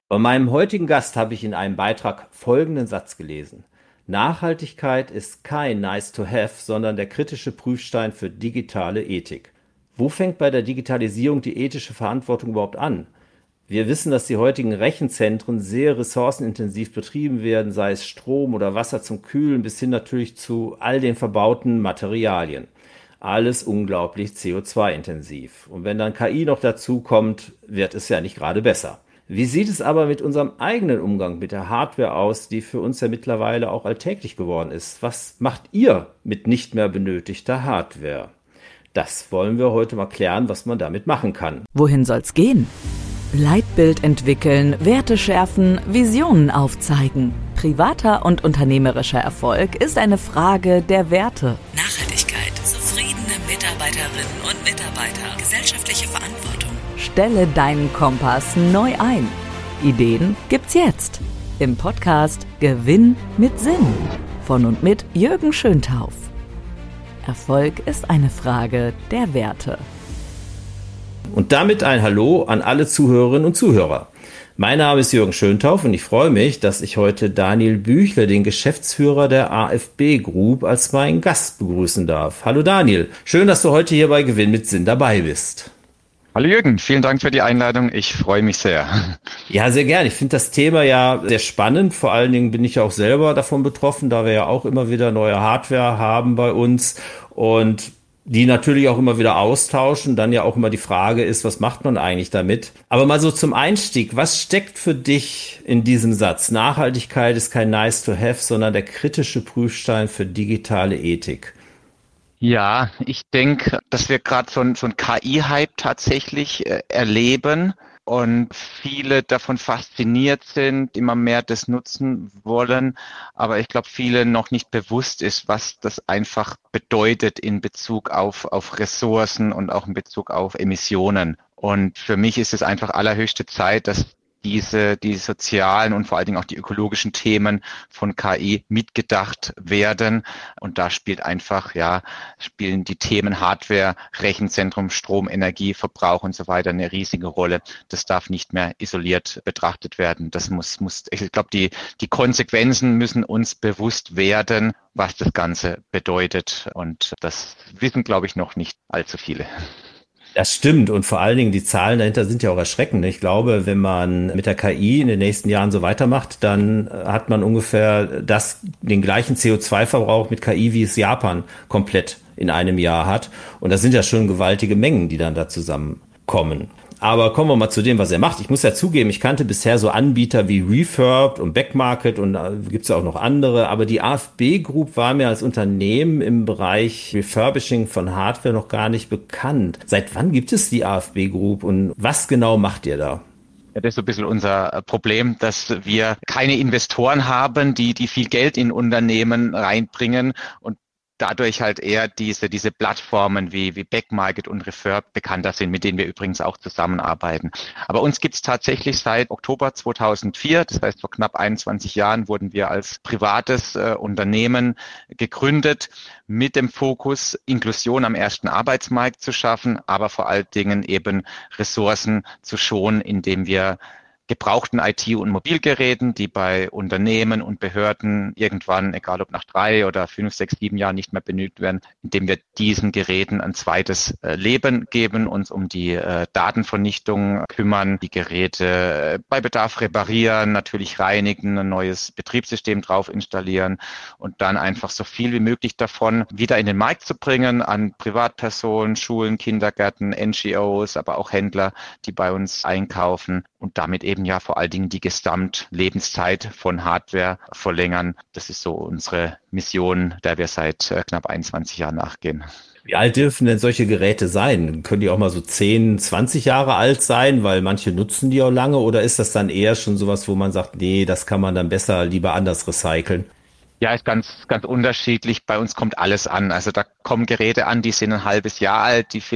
Bei meinem heutigen Gast habe ich in einem Beitrag folgenden Satz gelesen: Nachhaltigkeit ist kein Nice to have, sondern der kritische Prüfstein für digitale Ethik. Wo fängt bei der Digitalisierung die ethische Verantwortung überhaupt an? Wir wissen, dass die heutigen Rechenzentren sehr ressourcenintensiv betrieben werden, sei es Strom oder Wasser zum Kühlen bis hin natürlich zu all den verbauten Materialien. Alles unglaublich CO2-intensiv. Und wenn dann KI noch dazu kommt, wird es ja nicht gerade besser. Wie sieht es aber mit unserem eigenen Umgang mit der Hardware aus, die für uns ja mittlerweile auch alltäglich geworden ist? Was macht ihr mit nicht mehr benötigter Hardware? Das wollen wir heute mal klären, was man damit machen kann. Wohin soll's gehen? Leitbild entwickeln, Werte schärfen, Visionen aufzeigen. Privater und unternehmerischer Erfolg ist eine Frage der Werte. Nachhaltigkeit, zufriedene Mitarbeiterinnen und Mitarbeiter, gesellschaftliche Verantwortung. Stelle deinen Kompass neu ein. Ideen gibt's jetzt im Podcast Gewinn mit Sinn von und mit Jürgen Schöntauf. Erfolg ist eine Frage der Werte. Und damit ein Hallo an alle Zuhörerinnen und Zuhörer. Mein Name ist Jürgen Schöntauf und ich freue mich, dass ich heute Daniel Büchle, den Geschäftsführer der AFB Group, als meinen Gast begrüßen darf. Hallo Daniel, schön, dass du heute hier bei Gewinn mit Sinn dabei bist. Hallo Jürgen, vielen Dank für die Einladung. Ich freue mich sehr. Ja, sehr gerne. Ich finde das Thema ja sehr spannend. Vor allen Dingen bin ich auch selber davon betroffen, da wir ja auch immer wieder neue Hardware haben bei uns und die natürlich auch immer wieder austauschen. Dann ja auch immer die Frage ist, was macht man eigentlich damit? Aber mal so zum Einstieg, was steckt für dich in diesem Satz? Nachhaltigkeit ist kein Nice to have, sondern der kritische Prüfstein für digitale Ethik. Ja, ich denke, dass wir gerade so ein KI-Hype tatsächlich erleben und viele davon fasziniert sind, immer mehr das nutzen wollen. Aber ich glaube, viele noch nicht bewusst ist, was das einfach bedeutet in Bezug auf Ressourcen und auch in Bezug auf Emissionen. Und für mich ist es einfach allerhöchste Zeit, dass die sozialen und vor allen Dingen auch die ökologischen Themen von KI mitgedacht werden. Und da spielen die Themen Hardware, Rechenzentrum, Strom, Energie, Verbrauch und so weiter eine riesige Rolle. Das darf nicht mehr isoliert betrachtet werden. Ich glaube, die Konsequenzen müssen uns bewusst werden, was das Ganze bedeutet. Und das wissen, glaube ich, noch nicht allzu viele. Das stimmt und vor allen Dingen die Zahlen dahinter sind ja auch erschreckend. Ich glaube, wenn man mit der KI in den nächsten Jahren so weitermacht, dann hat man ungefähr den gleichen CO2-Verbrauch mit KI, wie es Japan komplett in einem Jahr hat. Und das sind ja schon gewaltige Mengen, die dann da zusammenkommen. Aber kommen wir mal zu dem, was er macht. Ich muss ja zugeben, ich kannte bisher so Anbieter wie Refurbed und Backmarket und gibt's ja auch noch andere. Aber die AFB Group war mir als Unternehmen im Bereich Refurbishing von Hardware noch gar nicht bekannt. Seit wann gibt es die AFB Group und was genau macht ihr da? Ja, das ist so ein bisschen unser Problem, dass wir keine Investoren haben, die viel Geld in Unternehmen reinbringen und dadurch halt eher diese Plattformen wie Backmarket und Refurb bekannter sind, mit denen wir übrigens auch zusammenarbeiten. Aber uns gibt's tatsächlich seit Oktober 2004, das heißt vor knapp 21 Jahren wurden wir als privates Unternehmen gegründet, mit dem Fokus, Inklusion am ersten Arbeitsmarkt zu schaffen, aber vor allen Dingen eben Ressourcen zu schonen, indem wir gebrauchten IT- und Mobilgeräten, die bei Unternehmen und Behörden irgendwann, egal ob nach 3 oder 5, 6, 7 Jahren nicht mehr benötigt werden, indem wir diesen Geräten ein zweites Leben geben, uns um die Datenvernichtung kümmern, die Geräte bei Bedarf reparieren, natürlich reinigen, ein neues Betriebssystem drauf installieren und dann einfach so viel wie möglich davon wieder in den Markt zu bringen an Privatpersonen, Schulen, Kindergärten, NGOs, aber auch Händler, die bei uns einkaufen und damit eben ja vor allen Dingen die Gesamtlebenszeit von Hardware verlängern. Das ist so unsere Mission, der wir seit knapp 21 Jahren nachgehen. Wie alt dürfen denn solche Geräte sein? Können die auch mal so 10, 20 Jahre alt sein, weil manche nutzen die auch lange, oder ist das dann eher schon sowas, wo man sagt, nee, das kann man dann besser lieber anders recyceln? Ja, ist ganz unterschiedlich. Bei uns kommt alles an. Also da kommen Geräte an, die sind ein halbes Jahr alt, die vielleicht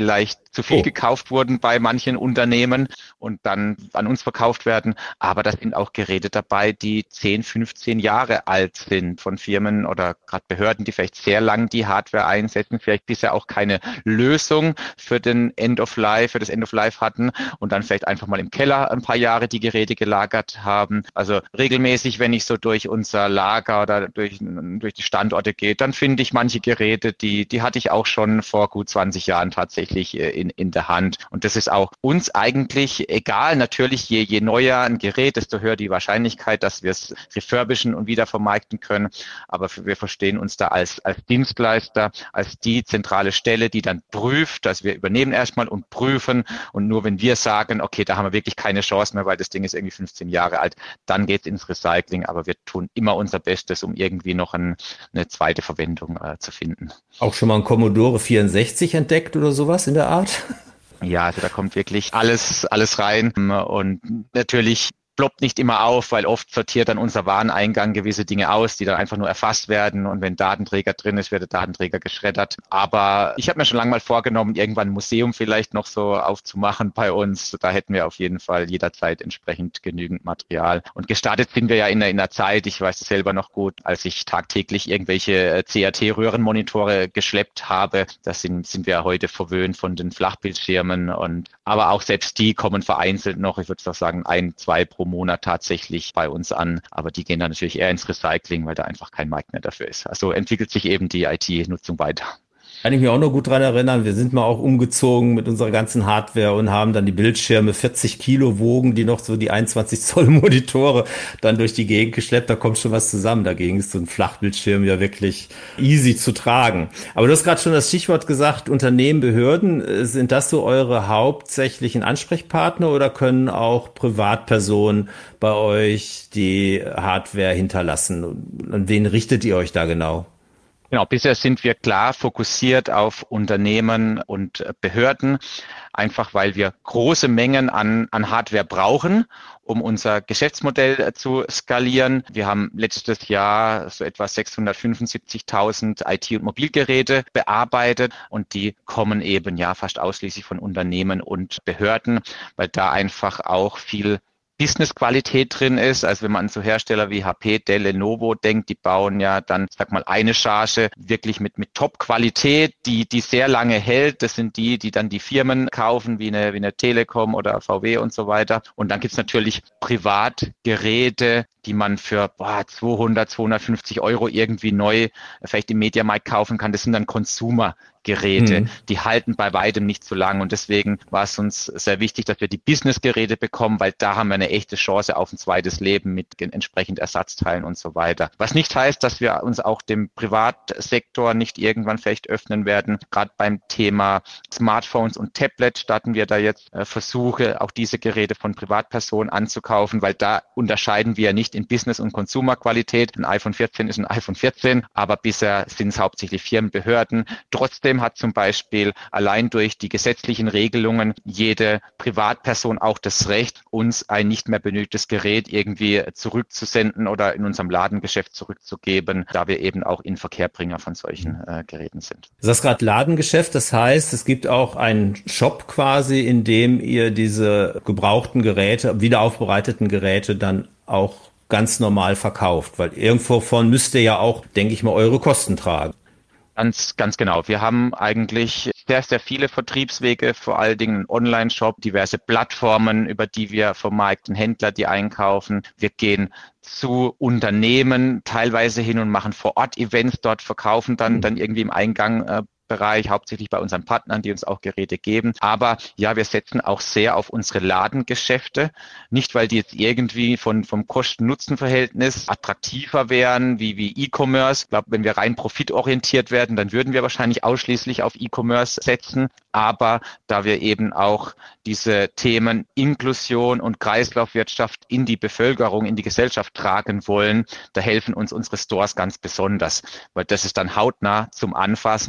zu viel gekauft wurden bei manchen Unternehmen und dann an uns verkauft werden. Aber da sind auch Geräte dabei, die 10, 15 Jahre alt sind von Firmen oder gerade Behörden, die vielleicht sehr lang die Hardware einsetzen, vielleicht bisher auch keine Lösung für den für das End of Life hatten und dann vielleicht einfach mal im Keller ein paar Jahre die Geräte gelagert haben. Also regelmäßig, wenn ich so durch unser Lager oder durch die Standorte gehe, dann finde ich manche Geräte, die hatte ich auch schon vor gut 20 Jahren tatsächlich in der Hand. Und das ist auch uns eigentlich egal. Natürlich, je neuer ein Gerät, desto höher die Wahrscheinlichkeit, dass wir es refurbischen und wieder vermarkten können. Aber wir verstehen uns da als Dienstleister, als die zentrale Stelle, die dann prüft, dass wir übernehmen erstmal und prüfen. Und nur wenn wir sagen, okay, da haben wir wirklich keine Chance mehr, weil das Ding ist irgendwie 15 Jahre alt, dann geht es ins Recycling. Aber wir tun immer unser Bestes, um irgendwie noch eine zweite Verwendung zu finden. Auch schon mal ein Commodore 64 entdeckt oder sowas in der Art? Ja, also da kommt wirklich alles rein und natürlich ploppt nicht immer auf, weil oft sortiert dann unser Wareneingang gewisse Dinge aus, die dann einfach nur erfasst werden und wenn Datenträger drin ist, wird der Datenträger geschreddert. Aber ich habe mir schon lange mal vorgenommen, irgendwann ein Museum vielleicht noch so aufzumachen bei uns. Da hätten wir auf jeden Fall jederzeit entsprechend genügend Material. Und gestartet sind wir ja in einer Zeit, ich weiß es selber noch gut, als ich tagtäglich irgendwelche CRT-Röhrenmonitore geschleppt habe. Das sind wir heute verwöhnt von den Flachbildschirmen aber auch selbst die kommen vereinzelt noch, ich würde doch sagen, 1, 2 pro Monat tatsächlich bei uns an. Aber die gehen dann natürlich eher ins Recycling, weil da einfach kein Markt mehr dafür ist. Also entwickelt sich eben die IT-Nutzung weiter. Kann ich mich auch noch gut dran erinnern. Wir sind mal auch umgezogen mit unserer ganzen Hardware und haben dann die Bildschirme 40 Kilo wogen, die noch so die 21 Zoll Monitore dann durch die Gegend geschleppt. Da kommt schon was zusammen. Dagegen ist so ein Flachbildschirm ja wirklich easy zu tragen. Aber du hast gerade schon das Stichwort gesagt, Unternehmen, Behörden. Sind das so eure hauptsächlichen Ansprechpartner oder können auch Privatpersonen bei euch die Hardware hinterlassen? An wen richtet ihr euch da genau? Genau, bisher sind wir klar fokussiert auf Unternehmen und Behörden, einfach weil wir große Mengen an Hardware brauchen, um unser Geschäftsmodell zu skalieren. Wir haben letztes Jahr so etwa 675.000 IT- und Mobilgeräte bearbeitet und die kommen eben ja fast ausschließlich von Unternehmen und Behörden, weil da einfach auch viel Business-Qualität drin ist. Also wenn man an so Hersteller wie HP, Dell, Lenovo denkt, die bauen ja dann, sag mal, eine Charge wirklich mit Top-Qualität, die sehr lange hält. Das sind die dann die Firmen kaufen, wie eine Telekom oder VW und so weiter. Und dann gibt's natürlich Privatgeräte, die man für 200, 250 Euro irgendwie neu vielleicht im Mediamarkt kaufen kann. Das sind dann Consumer-Geräte, die halten bei weitem nicht so lang. Und deswegen war es uns sehr wichtig, dass wir die Business-Geräte bekommen, weil da haben wir eine echte Chance auf ein zweites Leben mit entsprechend Ersatzteilen und so weiter. Was nicht heißt, dass wir uns auch dem Privatsektor nicht irgendwann vielleicht öffnen werden. Gerade beim Thema Smartphones und Tablet starten wir da jetzt Versuche, auch diese Geräte von Privatpersonen anzukaufen, weil da unterscheiden wir nicht in Business- und Consumer-Qualität. Ein iPhone 14 ist ein iPhone 14, aber bisher sind es hauptsächlich Firmenbehörden. Trotzdem hat zum Beispiel allein durch die gesetzlichen Regelungen jede Privatperson auch das Recht, uns ein nicht mehr benötigtes Gerät irgendwie zurückzusenden oder in unserem Ladengeschäft zurückzugeben, da wir eben auch Inverkehrbringer von solchen Geräten sind. Du sagst gerade Ladengeschäft, das heißt, es gibt auch einen Shop quasi, in dem ihr diese gebrauchten Geräte, wiederaufbereiteten Geräte dann auch ganz normal verkauft, weil irgendwo von müsst ihr ja auch, denke ich mal, eure Kosten tragen. Ganz genau. Wir haben eigentlich sehr, sehr viele Vertriebswege, vor allen Dingen einen Online-Shop, diverse Plattformen, über die wir vermarkten, Händler, die einkaufen. Wir gehen zu Unternehmen teilweise hin und machen vor Ort Events dort, verkaufen dann irgendwie im Eingang Bereich, hauptsächlich bei unseren Partnern, die uns auch Geräte geben. Aber ja, wir setzen auch sehr auf unsere Ladengeschäfte. Nicht, weil die jetzt irgendwie vom Kosten-Nutzen-Verhältnis attraktiver wären wie E-Commerce. Ich glaube, wenn wir rein profitorientiert werden, dann würden wir wahrscheinlich ausschließlich auf E-Commerce setzen. Aber da wir eben auch diese Themen Inklusion und Kreislaufwirtschaft in die Bevölkerung, in die Gesellschaft tragen wollen, da helfen uns unsere Stores ganz besonders, weil das ist dann hautnah zum Anfassen. Da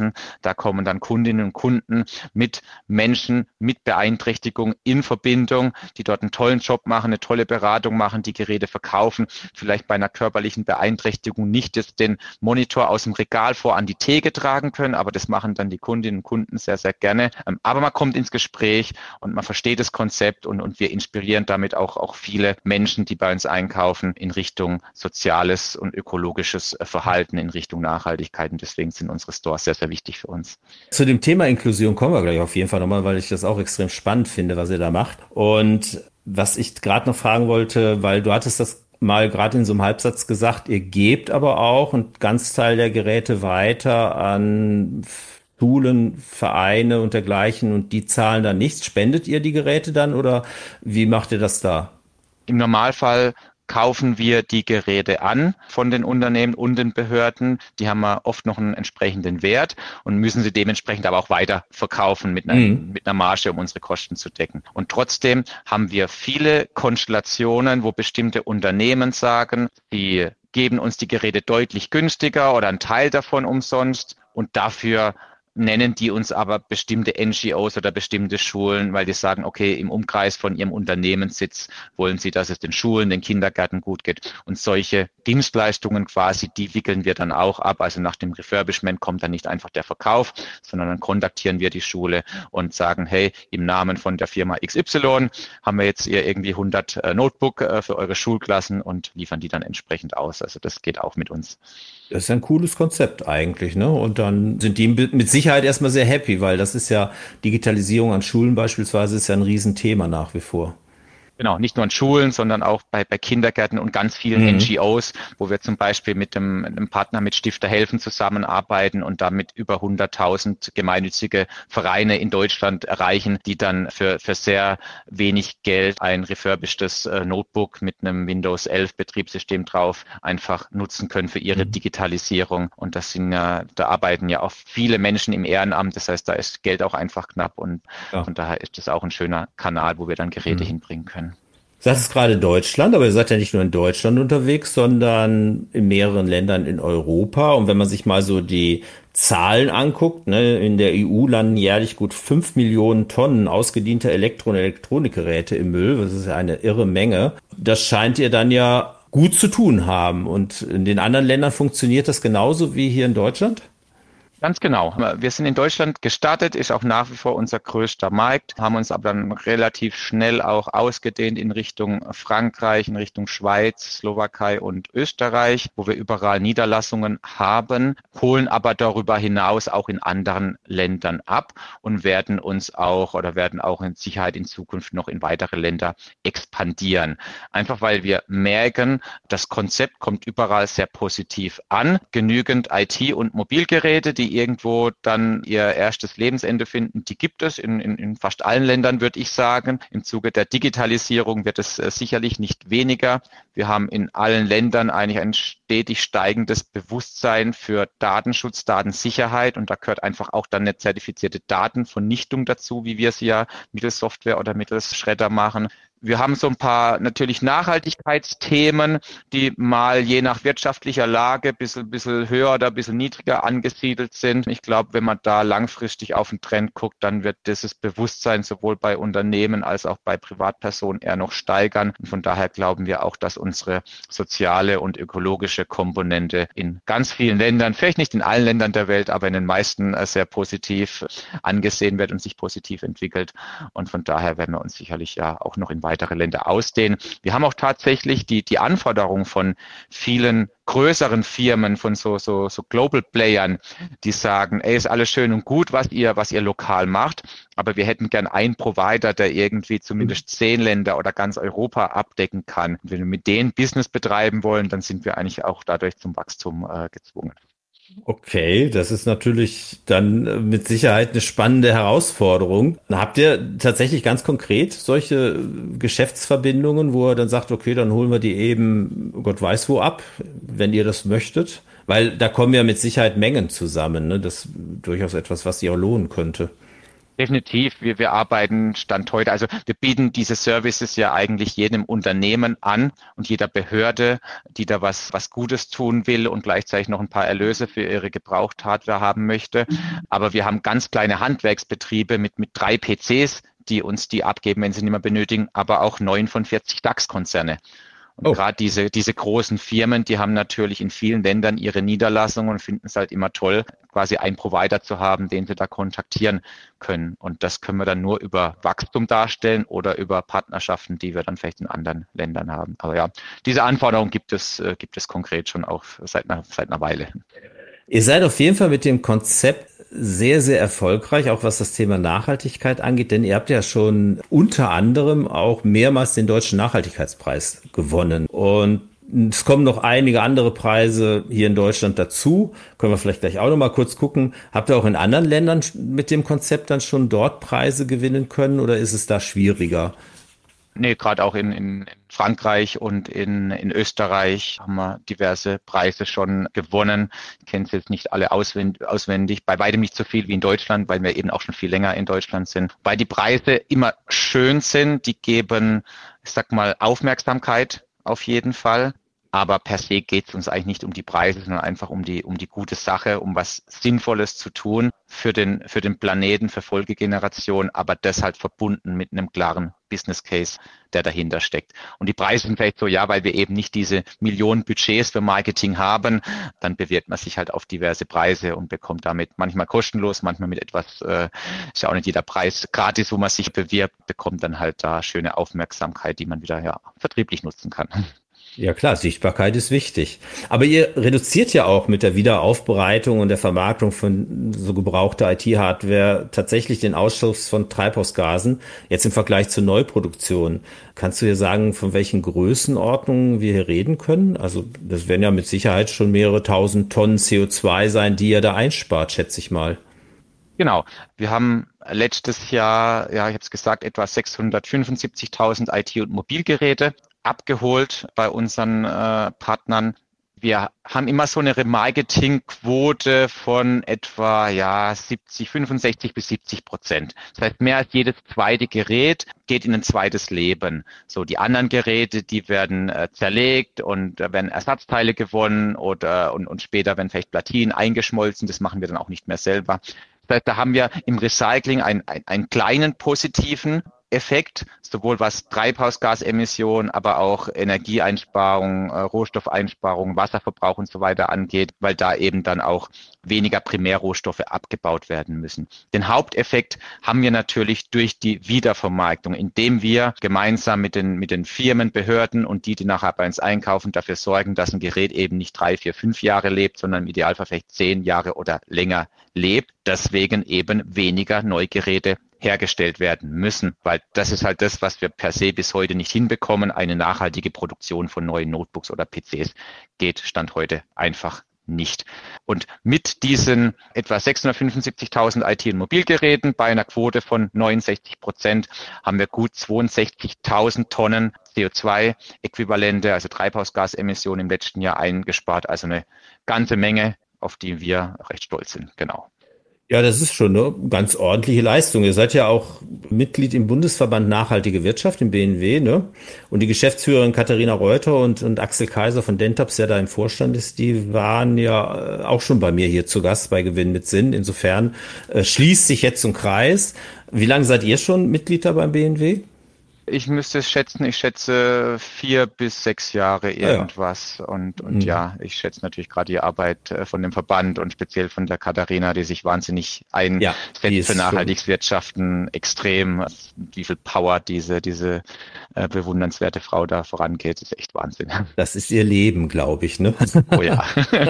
Da kommen dann Kundinnen und Kunden mit Menschen mit Beeinträchtigung in Verbindung, die dort einen tollen Job machen, eine tolle Beratung machen, die Geräte verkaufen, vielleicht bei einer körperlichen Beeinträchtigung nicht jetzt den Monitor aus dem Regal vor an die Theke tragen können, aber das machen dann die Kundinnen und Kunden sehr, sehr gerne. Aber man kommt ins Gespräch und man versteht das Konzept und wir inspirieren damit auch viele Menschen, die bei uns einkaufen, in Richtung soziales und ökologisches Verhalten, in Richtung Nachhaltigkeit. Und deswegen sind unsere Stores sehr, sehr wichtig für uns. Zu dem Thema Inklusion kommen wir gleich auf jeden Fall nochmal, weil ich das auch extrem spannend finde, was ihr da macht. Und was ich gerade noch fragen wollte, weil du hattest das mal gerade in so einem Halbsatz gesagt, ihr gebt aber auch einen Ganzteil der Geräte weiter an Schulen, Vereine und dergleichen und die zahlen dann nichts. Spendet ihr die Geräte dann oder wie macht ihr das da? Im Normalfall kaufen wir die Geräte an von den Unternehmen und den Behörden. Die haben ja oft noch einen entsprechenden Wert und müssen sie dementsprechend aber auch weiter verkaufen mit einer Marge, um unsere Kosten zu decken. Und trotzdem haben wir viele Konstellationen, wo bestimmte Unternehmen sagen, die geben uns die Geräte deutlich günstiger oder einen Teil davon umsonst und dafür nennen die uns aber bestimmte NGOs oder bestimmte Schulen, weil die sagen, okay, im Umkreis von ihrem Unternehmenssitz wollen sie, dass es den Schulen, den Kindergärten gut geht. Und solche Dienstleistungen quasi, die wickeln wir dann auch ab. Also nach dem Refurbishment kommt dann nicht einfach der Verkauf, sondern dann kontaktieren wir die Schule und sagen, hey, im Namen von der Firma XY haben wir jetzt hier irgendwie 100 Notebook für eure Schulklassen und liefern die dann entsprechend aus. Also das geht auch mit uns. Das ist ein cooles Konzept eigentlich, ne? Und dann sind die mit Sicherheit erstmal sehr happy, weil das ist ja Digitalisierung an Schulen beispielsweise ist ja ein Riesenthema nach wie vor. Genau, nicht nur an Schulen, sondern auch bei Kindergärten und ganz vielen NGOs, wo wir zum Beispiel mit einem Partner mit Stifter helfen zusammenarbeiten und damit über 100.000 gemeinnützige Vereine in Deutschland erreichen, die dann für sehr wenig Geld ein refurbishtes Notebook mit einem Windows 11 Betriebssystem drauf einfach nutzen können für ihre Digitalisierung. Und da arbeiten ja auch viele Menschen im Ehrenamt. Das heißt, da ist Geld auch einfach knapp und von daher ist das auch ein schöner Kanal, wo wir dann Geräte hinbringen können. Du sagst gerade Deutschland, aber ihr seid ja nicht nur in Deutschland unterwegs, sondern in mehreren Ländern in Europa. Und wenn man sich mal so die Zahlen anguckt, ne, in der EU landen jährlich gut 5 Millionen Tonnen ausgedienter Elektro- und Elektronikgeräte im Müll. Das ist ja eine irre Menge. Das scheint ihr dann ja gut zu tun haben. Und in den anderen Ländern funktioniert das genauso wie hier in Deutschland? Ganz genau. Wir sind in Deutschland gestartet, ist auch nach wie vor unser größter Markt, haben uns aber dann relativ schnell auch ausgedehnt in Richtung Frankreich, in Richtung Schweiz, Slowakei und Österreich, wo wir überall Niederlassungen haben, holen aber darüber hinaus auch in anderen Ländern ab und werden auch in Sicherheit in Zukunft noch in weitere Länder expandieren. Einfach weil wir merken, das Konzept kommt überall sehr positiv an. Genügend IT- und Mobilgeräte, die irgendwo dann ihr erstes Lebensende finden, die gibt es in fast allen Ländern, würde ich sagen. Im Zuge der Digitalisierung wird es sicherlich nicht weniger. Wir haben in allen Ländern eigentlich ein stetig steigendes Bewusstsein für Datenschutz, Datensicherheit und da gehört einfach auch dann eine zertifizierte Datenvernichtung dazu, wie wir es ja mittels Software oder mittels Schredder machen. Wir haben so ein paar natürlich Nachhaltigkeitsthemen, die mal je nach wirtschaftlicher Lage bisschen höher oder ein bisschen niedriger angesiedelt sind. Ich glaube, wenn man da langfristig auf den Trend guckt, dann wird dieses Bewusstsein sowohl bei Unternehmen als auch bei Privatpersonen eher noch steigern. Und von daher glauben wir auch, dass unsere soziale und ökologische Komponente in ganz vielen Ländern, vielleicht nicht in allen Ländern der Welt, aber in den meisten sehr positiv angesehen wird und sich positiv entwickelt. Und von daher werden wir uns sicherlich ja auch noch in weitere Länder ausdehnen. Wir haben auch tatsächlich die Anforderung von vielen größeren Firmen, von so Global Playern, die sagen, ey, ist alles schön und gut, was ihr lokal macht, aber wir hätten gern einen Provider, der irgendwie zumindest 10 Länder oder ganz Europa abdecken kann. Wenn wir mit denen Business betreiben wollen, dann sind wir eigentlich auch dadurch zum Wachstum gezwungen. Okay, das ist natürlich dann mit Sicherheit eine spannende Herausforderung. Habt ihr tatsächlich ganz konkret solche Geschäftsverbindungen, wo er dann sagt, okay, dann holen wir die eben Gott weiß wo ab, wenn ihr das möchtet? Weil da kommen ja mit Sicherheit Mengen zusammen, ne? Das ist durchaus etwas, was sich auch lohnen könnte. Definitiv. Wir arbeiten Stand heute, also wir bieten diese Services ja eigentlich jedem Unternehmen an und jeder Behörde, die da was Gutes tun will und gleichzeitig noch ein paar Erlöse für ihre Gebraucht-Hardware haben möchte. Aber wir haben ganz kleine Handwerksbetriebe mit 3 PCs, die uns die abgeben, wenn sie nicht mehr benötigen, aber auch 9 von 40 DAX-Konzerne. Und gerade diese großen Firmen, die haben natürlich in vielen Ländern ihre Niederlassungen und finden es halt immer toll, quasi einen Provider zu haben, den sie da kontaktieren können. Und das können wir dann nur über Wachstum darstellen oder über Partnerschaften, die wir dann vielleicht in anderen Ländern haben. Aber ja, diese Anforderung gibt es konkret schon auch seit einer Weile. Ihr seid auf jeden Fall mit dem Konzept sehr, sehr erfolgreich, auch was das Thema Nachhaltigkeit angeht, denn ihr habt ja schon unter anderem auch mehrmals den Deutschen Nachhaltigkeitspreis gewonnen. Und es kommen noch einige andere Preise hier in Deutschland dazu. Können wir vielleicht gleich auch noch mal kurz gucken. Habt ihr auch in anderen Ländern mit dem Konzept dann schon dort Preise gewinnen können oder ist es da schwieriger? Nee, gerade auch in Frankreich und in Österreich haben wir diverse Preise schon gewonnen. Ich kenne es jetzt nicht alle auswendig, bei weitem nicht so viel wie in Deutschland, weil wir eben auch schon viel länger in Deutschland sind. Weil die Preise immer schön sind, die geben, ich sag mal, Aufmerksamkeit auf jeden Fall. Aber per se geht es uns eigentlich nicht um die Preise, sondern einfach um die gute Sache, um was Sinnvolles zu tun für den Planeten, für Folgegenerationen, aber das halt verbunden mit einem klaren Business Case, der dahinter steckt. Und die Preise sind vielleicht so, ja, weil wir eben nicht diese Millionen Budgets für Marketing haben, dann bewirbt man sich halt auf diverse Preise und bekommt damit manchmal kostenlos, manchmal mit etwas, ist ja auch nicht jeder Preis gratis, wo man sich bewirbt, bekommt dann halt da schöne Aufmerksamkeit, die man wieder vertrieblich nutzen kann. Ja klar, Sichtbarkeit ist wichtig. Aber ihr reduziert ja auch mit der Wiederaufbereitung und der Vermarktung von so gebrauchter IT-Hardware tatsächlich den Ausstoß von Treibhausgasen, jetzt im Vergleich zur Neuproduktion. Kannst du dir sagen, von welchen Größenordnungen wir hier reden können? Also das werden ja mit Sicherheit schon mehrere tausend Tonnen CO2 sein, die ihr da einspart, schätze ich mal. Genau. Wir haben letztes Jahr, ja, ich habe es gesagt, etwa 675.000 IT- und Mobilgeräte abgeholt bei unseren Partnern. Wir haben immer so eine Remarketing-Quote von etwa 65 bis 70%. Das heißt, mehr als jedes zweite Gerät geht in ein zweites Leben. So, die anderen Geräte, die werden zerlegt und werden Ersatzteile gewonnen oder und später werden vielleicht Platinen eingeschmolzen. Das machen wir dann auch nicht mehr selber. Das heißt, da haben wir im Recycling einen kleinen positiven Effekt, sowohl was Treibhausgasemissionen, aber auch Energieeinsparung, Rohstoffeinsparung, Wasserverbrauch und so weiter angeht, weil da eben dann auch weniger Primärrohstoffe abgebaut werden müssen. Den Haupteffekt haben wir natürlich durch die Wiedervermarktung, indem wir gemeinsam mit den Firmen, Behörden und die nachher bei uns einkaufen, dafür sorgen, dass ein Gerät eben nicht 3, 4, 5 Jahre lebt, sondern im Idealfall vielleicht 10 Jahre oder länger lebt. Deswegen eben weniger Neugeräte hergestellt werden müssen, weil das ist halt das, was wir per se bis heute nicht hinbekommen. Eine nachhaltige Produktion von neuen Notebooks oder PCs geht Stand heute einfach nicht. Und mit diesen etwa 675.000 IT- und Mobilgeräten bei einer Quote von 69% haben wir gut 62.000 Tonnen CO2-Äquivalente, also Treibhausgasemissionen im letzten Jahr eingespart. Also eine ganze Menge, auf die wir recht stolz sind. Genau. Ja, das ist schon eine ganz ordentliche Leistung. Ihr seid ja auch Mitglied im Bundesverband Nachhaltige Wirtschaft, im BNW, ne? Und die Geschäftsführerin Katharina Reuter und Axel Kaiser von Dentops, der da im Vorstand ist, die waren ja auch schon bei mir hier zu Gast bei Gewinn mit Sinn. Insofern schließt sich jetzt ein Kreis. Wie lange seid ihr schon Mitglied da beim BNW? Ich müsste es schätzen, ich schätze 4 bis 6 Jahre irgendwas. Ja. Und ja, ich schätze natürlich gerade die Arbeit von dem Verband und speziell von der Katharina, die sich wahnsinnig einsetzt für nachhaltiges Wirtschaften, extrem. Wie viel Power diese bewundernswerte Frau da vorangeht, ist echt Wahnsinn. Das ist ihr Leben, glaube ich, ne? Oh ja.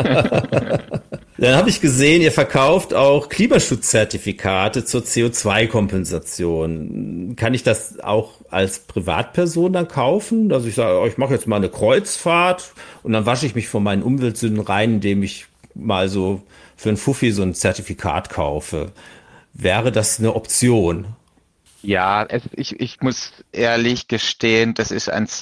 Dann habe ich gesehen, ihr verkauft auch Klimaschutzzertifikate zur CO2-Kompensation. Kann ich das auch als Privatperson dann kaufen? Also ich sage, ich mache jetzt mal eine Kreuzfahrt und dann wasche ich mich von meinen Umweltsünden rein, indem ich mal so für einen Fuffi so ein Zertifikat kaufe. Wäre das eine Option? Ja, ich muss ehrlich gestehen, das ist ein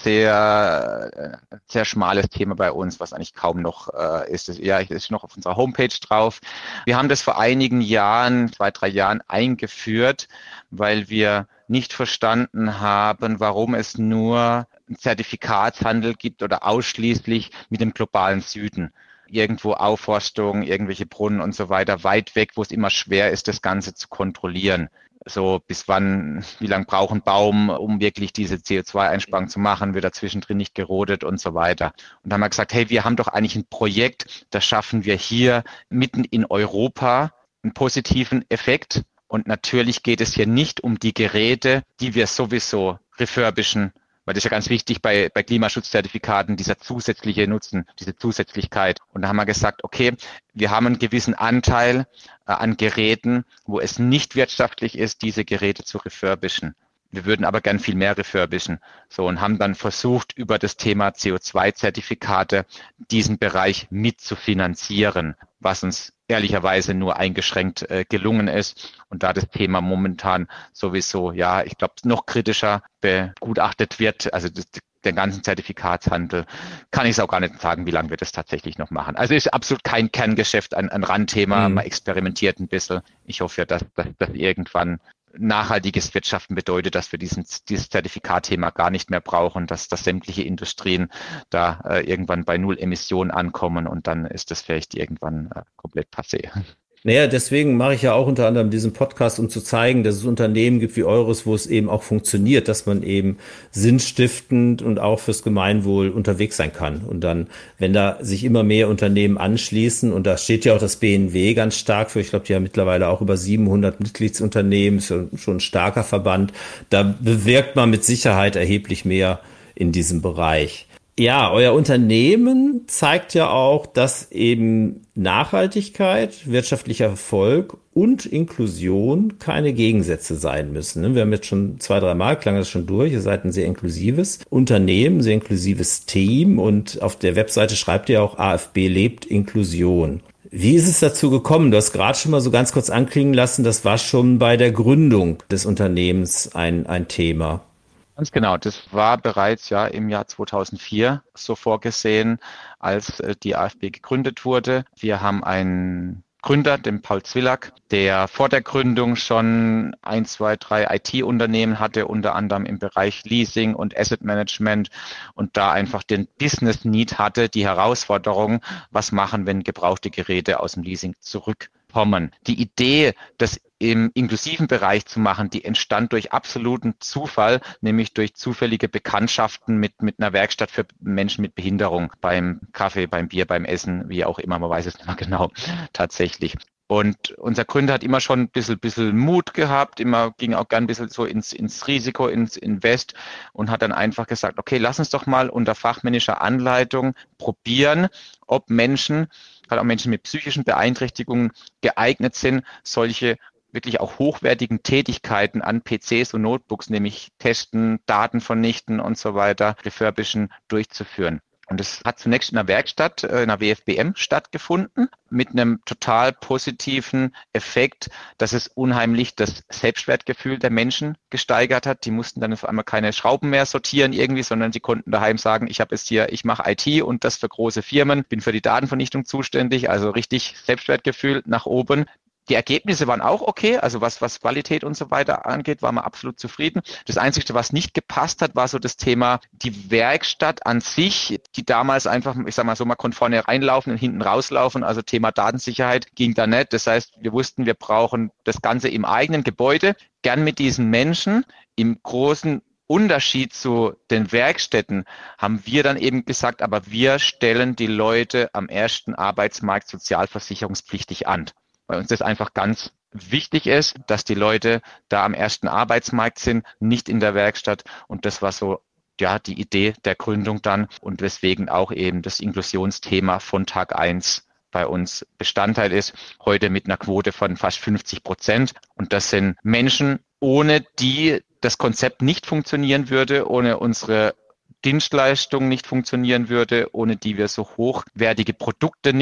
sehr schmales Thema bei uns, was eigentlich kaum noch ist. Ja, es ist noch auf unserer Homepage drauf. Wir haben das vor einigen Jahren, 2, 3 Jahren eingeführt, weil wir nicht verstanden haben, warum es nur einen Zertifikatshandel gibt oder ausschließlich mit dem globalen Süden. Irgendwo Aufforstung, irgendwelche Brunnen und so weiter, weit weg, wo es immer schwer ist, das Ganze zu kontrollieren. So bis wann, wie lange braucht ein Baum, um wirklich diese CO2-Einsparung zu machen, wird dazwischen drin nicht gerodet und so weiter. Und da haben wir gesagt, hey, wir haben doch eigentlich ein Projekt, das schaffen wir hier mitten in Europa einen positiven Effekt. Und natürlich geht es hier nicht um die Geräte, die wir sowieso refurbischen, weil das ist ja ganz wichtig bei Klimaschutzzertifikaten, dieser zusätzliche Nutzen, diese Zusätzlichkeit. Und da haben wir gesagt, okay, wir haben einen gewissen Anteil an Geräten, wo es nicht wirtschaftlich ist, diese Geräte zu refurbischen. Wir würden aber gern viel mehr refurbischen. So, und haben dann versucht, über das Thema CO2-Zertifikate diesen Bereich mitzufinanzieren, was uns ehrlicherweise nur eingeschränkt gelungen ist. Und da das Thema momentan sowieso, ja, ich glaube, noch kritischer begutachtet wird, also den ganzen Zertifikatshandel, kann ich es auch gar nicht sagen, wie lange wir das tatsächlich noch machen. Also ist absolut kein Kerngeschäft, ein Randthema, man experimentiert ein bisschen. Ich hoffe ja, dass irgendwann nachhaltiges Wirtschaften bedeutet, dass wir dieses Zertifikatthema gar nicht mehr brauchen, dass sämtliche Industrien da irgendwann bei Null Emissionen ankommen und dann ist das vielleicht irgendwann komplett passé. Naja, deswegen mache ich ja auch unter anderem diesen Podcast, um zu zeigen, dass es Unternehmen gibt wie eures, wo es eben auch funktioniert, dass man eben sinnstiftend und auch fürs Gemeinwohl unterwegs sein kann. Und dann, wenn da sich immer mehr Unternehmen anschließen, und da steht ja auch das BNW ganz stark für, ich glaube, die haben mittlerweile auch über 700 Mitgliedsunternehmen, ist schon ein starker Verband, da bewirkt man mit Sicherheit erheblich mehr in diesem Bereich. Ja, euer Unternehmen zeigt ja auch, dass eben Nachhaltigkeit, wirtschaftlicher Erfolg und Inklusion keine Gegensätze sein müssen. Wir haben jetzt schon 2, 3 Mal, klang das schon durch, ihr seid ein sehr inklusives Unternehmen, sehr inklusives Team und auf der Webseite schreibt ihr auch, AFB lebt Inklusion. Wie ist es dazu gekommen? Du hast gerade schon mal so ganz kurz anklingen lassen, das war schon bei der Gründung des Unternehmens ein Thema. Ganz genau, das war bereits ja im Jahr 2004 so vorgesehen, als die AFB gegründet wurde. Wir haben einen Gründer, den Paul Zwillack, der vor der Gründung schon 1, 2, 3 IT-Unternehmen hatte, unter anderem im Bereich Leasing und Asset Management und da einfach den Business Need hatte, die Herausforderung, was machen, wenn gebrauchte Geräte aus dem Leasing zurückkommen. Die Idee, das im inklusiven Bereich zu machen, die entstand durch absoluten Zufall, nämlich durch zufällige Bekanntschaften mit einer Werkstatt für Menschen mit Behinderung, beim Kaffee, beim Bier, beim Essen, wie auch immer, man weiß es nicht mehr genau, tatsächlich. Und unser Gründer hat immer schon ein bisschen Mut gehabt, ging auch gern ein bisschen so ins Risiko, ins Invest und hat dann einfach gesagt, okay, lass uns doch mal unter fachmännischer Anleitung probieren, ob Menschen, gerade auch Menschen mit psychischen Beeinträchtigungen geeignet sind, solche wirklich auch hochwertigen Tätigkeiten an PCs und Notebooks, nämlich testen, Daten vernichten und so weiter, refurbischen, durchzuführen. Und es hat zunächst in einer Werkstatt, in einer WFBM stattgefunden, mit einem total positiven Effekt, dass es unheimlich das Selbstwertgefühl der Menschen gesteigert hat. Die mussten dann auf einmal keine Schrauben mehr sortieren irgendwie, sondern sie konnten daheim sagen, ich mache IT und das für große Firmen, bin für die Datenvernichtung zuständig, also richtig Selbstwertgefühl nach oben. Die Ergebnisse waren auch okay, also was Qualität und so weiter angeht, war man absolut zufrieden. Das Einzige, was nicht gepasst hat, war so das Thema die Werkstatt an sich, die damals einfach, ich sag mal so, man konnte vorne reinlaufen und hinten rauslaufen, also Thema Datensicherheit ging da nicht. Das heißt, wir wussten, wir brauchen das Ganze im eigenen Gebäude, gern mit diesen Menschen. Im großen Unterschied zu den Werkstätten haben wir dann eben gesagt, aber wir stellen die Leute am ersten Arbeitsmarkt sozialversicherungspflichtig an. Weil uns das einfach ganz wichtig ist, dass die Leute da am ersten Arbeitsmarkt sind, nicht in der Werkstatt. Und das war so, ja, die Idee der Gründung dann und weswegen auch eben das Inklusionsthema von Tag 1 bei uns Bestandteil ist. Heute mit einer Quote von fast 50%. Und das sind Menschen, ohne die das Konzept nicht funktionieren würde, ohne unsere Dienstleistung nicht funktionieren würde, ohne die wir so hochwertige Produkte nicht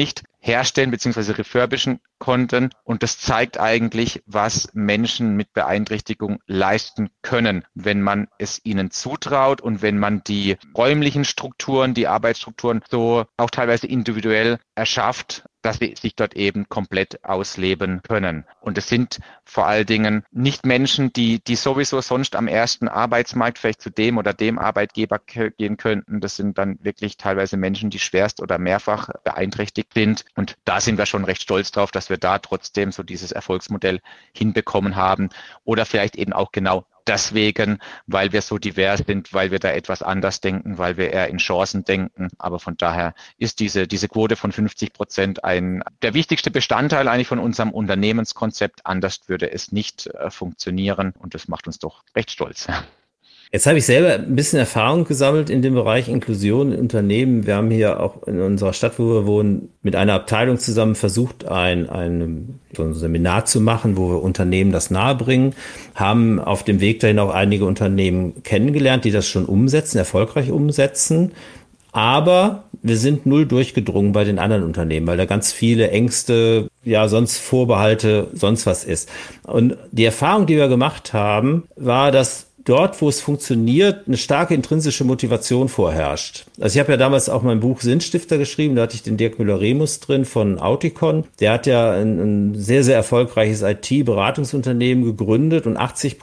herstellen bzw. refurbischen konnten. Und das zeigt eigentlich, was Menschen mit Beeinträchtigung leisten können, wenn man es ihnen zutraut und wenn man die räumlichen Strukturen, die Arbeitsstrukturen so auch teilweise individuell erschafft, dass sie sich dort eben komplett ausleben können. Und es sind vor allen Dingen nicht Menschen, die sowieso sonst am ersten Arbeitsmarkt vielleicht zu dem oder dem Arbeitgeber gehen könnten. Das sind dann wirklich teilweise Menschen, die schwerst oder mehrfach beeinträchtigt sind. Und da sind wir schon recht stolz drauf, dass wir da trotzdem so dieses Erfolgsmodell hinbekommen haben. Oder vielleicht eben auch genau deswegen, weil wir so divers sind, weil wir da etwas anders denken, weil wir eher in Chancen denken. Aber von daher ist diese Quote von 50% der wichtigste Bestandteil eigentlich von unserem Unternehmenskonzept. Anders würde es nicht funktionieren und das macht uns doch recht stolz. Jetzt habe ich selber ein bisschen Erfahrung gesammelt in dem Bereich Inklusion in Unternehmen. Wir haben hier auch in unserer Stadt, wo wir wohnen, mit einer Abteilung zusammen versucht, so ein Seminar zu machen, wo wir Unternehmen das nahebringen, haben auf dem Weg dahin auch einige Unternehmen kennengelernt, die das schon umsetzen, erfolgreich umsetzen. Aber wir sind null durchgedrungen bei den anderen Unternehmen, weil da ganz viele Ängste, ja, sonst Vorbehalte, sonst was ist. Und die Erfahrung, die wir gemacht haben, war, dass dort, wo es funktioniert, eine starke intrinsische Motivation vorherrscht. Also ich habe ja damals auch mein Buch Sinnstifter geschrieben, da hatte ich den Dirk Müller-Remus drin von Auticon. Der hat ja ein sehr, sehr erfolgreiches IT-Beratungsunternehmen gegründet und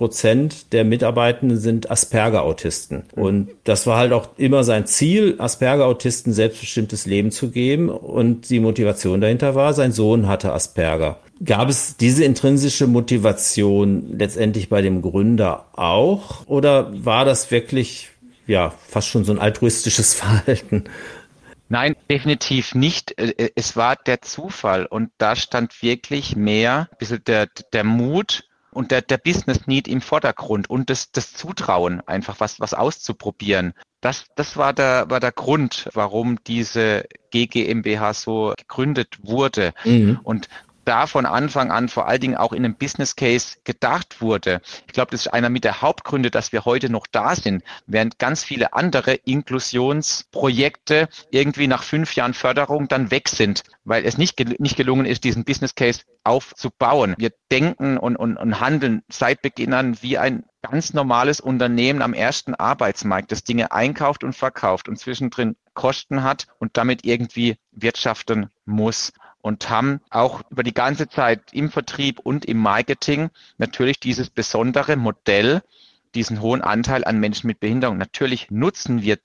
80% der Mitarbeitenden sind Asperger-Autisten. Und das war halt auch immer sein Ziel, Asperger-Autisten selbstbestimmtes Leben zu geben. Und die Motivation dahinter war, sein Sohn hatte Asperger. Gab es diese intrinsische Motivation letztendlich bei dem Gründer auch? Oder war das wirklich, ja, fast schon so ein altruistisches Verhalten? Nein, definitiv nicht. Es war der Zufall und da stand wirklich mehr ein bisschen der Mut und der Business Need im Vordergrund und das Zutrauen, einfach was auszuprobieren. Das war der Grund, warum diese GmbH so gegründet wurde. Mhm. Und da von Anfang an vor allen Dingen auch in einem Business Case gedacht wurde. Ich glaube, das ist einer mit der Hauptgründe, dass wir heute noch da sind, während ganz viele andere Inklusionsprojekte irgendwie nach 5 Jahren Förderung dann weg sind, weil es nicht gelungen ist, diesen Business Case aufzubauen. Wir denken und handeln seit Beginn an wie ein ganz normales Unternehmen am ersten Arbeitsmarkt, das Dinge einkauft und verkauft und zwischendrin Kosten hat und damit irgendwie wirtschaften muss. Und haben auch über die ganze Zeit im Vertrieb und im Marketing natürlich dieses besondere Modell, diesen hohen Anteil an Menschen mit Behinderung. Natürlich nutzen wir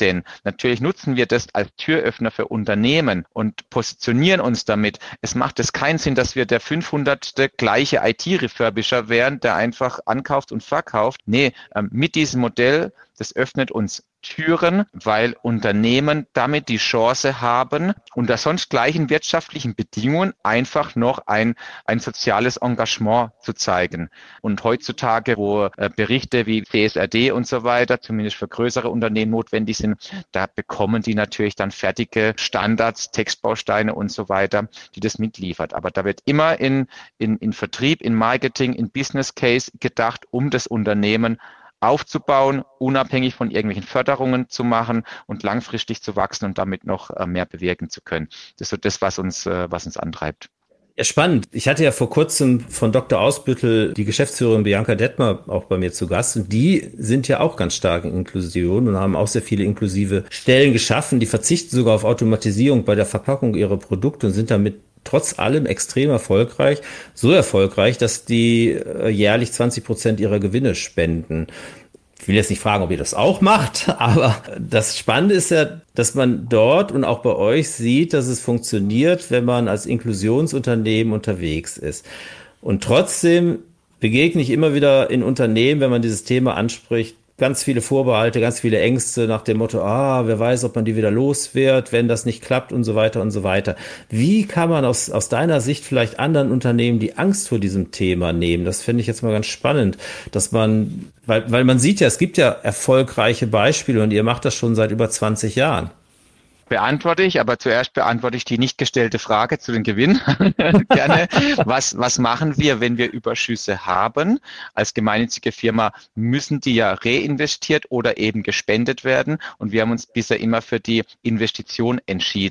das als Türöffner für Unternehmen und positionieren uns damit. Es macht es keinen Sinn, dass wir der 500. gleiche IT-Refurbisher wären, der einfach ankauft und verkauft. Nee, mit diesem Modell, das öffnet uns Türen, weil Unternehmen damit die Chance haben, unter sonst gleichen wirtschaftlichen Bedingungen einfach noch ein soziales Engagement zu zeigen. Und heutzutage, wo Berichte wie CSRD und so weiter, zumindest für größere Unternehmen notwendig sind, da bekommen die natürlich dann fertige Standards, Textbausteine und so weiter, die das mitliefert. Aber da wird immer in Vertrieb, in Marketing, in Business Case gedacht, um das Unternehmen aufzubauen, unabhängig von irgendwelchen Förderungen zu machen und langfristig zu wachsen und damit noch mehr bewirken zu können. Das ist so das, was uns antreibt. Ja, spannend. Ich hatte ja vor kurzem von Dr. Ausbüttel die Geschäftsführerin Bianca Detmer auch bei mir zu Gast und die sind ja auch ganz stark in Inklusion und haben auch sehr viele inklusive Stellen geschaffen. Die verzichten sogar auf Automatisierung bei der Verpackung ihrer Produkte und sind damit trotz allem extrem erfolgreich. So erfolgreich, dass die jährlich 20% ihrer Gewinne spenden. Ich will jetzt nicht fragen, ob ihr das auch macht, aber das Spannende ist ja, dass man dort und auch bei euch sieht, dass es funktioniert, wenn man als Inklusionsunternehmen unterwegs ist. Und trotzdem begegne ich immer wieder in Unternehmen, wenn man dieses Thema anspricht, ganz viele Vorbehalte, ganz viele Ängste nach dem Motto, wer weiß, ob man die wieder los wird, wenn das nicht klappt und so weiter und so weiter. Wie kann man aus deiner Sicht vielleicht anderen Unternehmen die Angst vor diesem Thema nehmen? Das finde ich jetzt mal ganz spannend, dass man, weil man sieht ja, es gibt ja erfolgreiche Beispiele und ihr macht das schon seit über 20 Jahren. Beantworte ich, aber zuerst beantworte ich die nicht gestellte Frage zu den Gewinn. Gerne. Was machen wir, wenn wir Überschüsse haben? Als gemeinnützige Firma müssen die ja reinvestiert oder eben gespendet werden. Und wir haben uns bisher immer für die Investition entschieden.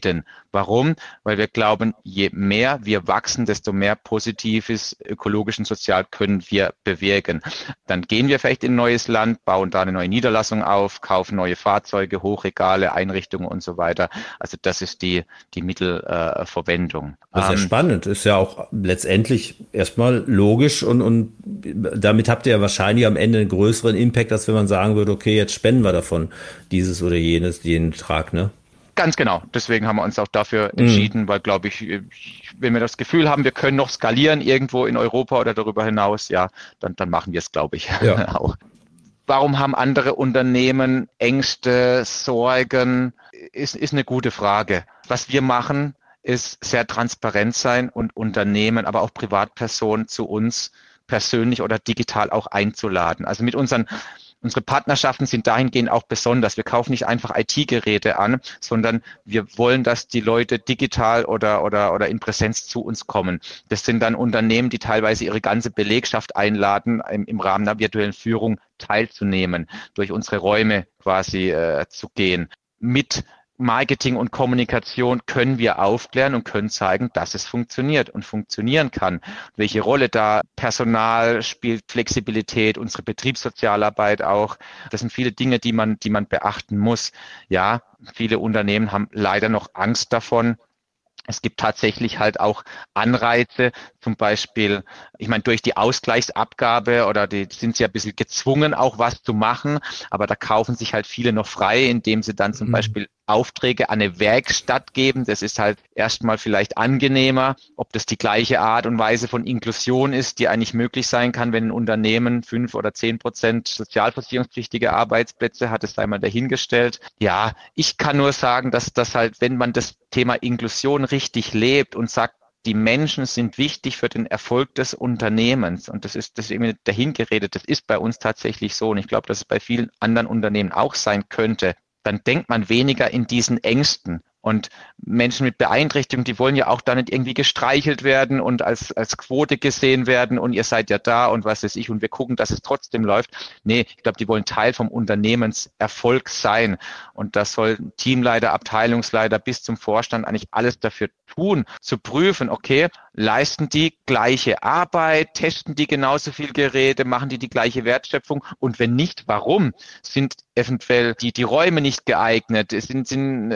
Warum? Weil wir glauben, je mehr wir wachsen, desto mehr Positives, ökologisch und sozial können wir bewirken. Dann gehen wir vielleicht in ein neues Land, bauen da eine neue Niederlassung auf, kaufen neue Fahrzeuge, Hochregale, Einrichtungen und so weiter. Also das ist die Mittelverwendung. Das ist ja spannend, ist ja auch letztendlich erstmal logisch und damit habt ihr ja wahrscheinlich am Ende einen größeren Impact, als wenn man sagen würde, okay, jetzt spenden wir davon dieses oder jenes, jeden Betrag, ne? Ganz genau. Deswegen haben wir uns auch dafür entschieden, weil, glaube ich, wenn wir das Gefühl haben, wir können noch skalieren irgendwo in Europa oder darüber hinaus, ja, dann machen wir es, glaube ich, ja. auch. Warum haben andere Unternehmen Ängste, Sorgen? Ist eine gute Frage. Was wir machen, ist sehr transparent sein und Unternehmen, aber auch Privatpersonen zu uns persönlich oder digital auch einzuladen. Also unsere Partnerschaften sind dahingehend auch besonders. Wir kaufen nicht einfach IT-Geräte an, sondern wir wollen, dass die Leute digital oder in Präsenz zu uns kommen. Das sind dann Unternehmen, die teilweise ihre ganze Belegschaft einladen, im Rahmen einer virtuellen Führung teilzunehmen, durch unsere Räume quasi zu gehen. Mit Marketing und Kommunikation können wir aufklären und können zeigen, dass es funktioniert und funktionieren kann. Welche Rolle da Personal spielt, Flexibilität, unsere Betriebssozialarbeit auch. Das sind viele Dinge, die man beachten muss. Ja, viele Unternehmen haben leider noch Angst davon. Es gibt tatsächlich halt auch Anreize, zum Beispiel, ich meine, durch die Ausgleichsabgabe oder die sind sie ja ein bisschen gezwungen, auch was zu machen, aber da kaufen sich halt viele noch frei, indem sie dann zum Beispiel Aufträge an eine Werkstatt geben. Das ist halt erstmal vielleicht angenehmer. Ob das die gleiche Art und Weise von Inklusion ist, die eigentlich möglich sein kann, wenn ein Unternehmen 5 oder 10% sozialversicherungspflichtige Arbeitsplätze hat, ist einmal dahingestellt. Ja, ich kann nur sagen, dass das halt, wenn man das Thema Inklusion richtig lebt und sagt, die Menschen sind wichtig für den Erfolg des Unternehmens. Und das ist irgendwie dahingeredet. Das ist bei uns tatsächlich so. Und ich glaube, dass es bei vielen anderen Unternehmen auch sein könnte. Dann denkt man weniger in diesen Ängsten. Und Menschen mit Beeinträchtigung, die wollen ja auch da nicht irgendwie gestreichelt werden und als Quote gesehen werden und ihr seid ja da und was weiß ich und wir gucken, dass es trotzdem läuft. Nee, ich glaube, die wollen Teil vom Unternehmenserfolg sein. Und das soll Teamleiter, Abteilungsleiter bis zum Vorstand eigentlich alles dafür tun, zu prüfen, okay, leisten die gleiche Arbeit, testen die genauso viel Geräte, machen die gleiche Wertschöpfung und wenn nicht, warum? Sind eventuell die Räume nicht geeignet? Gibt es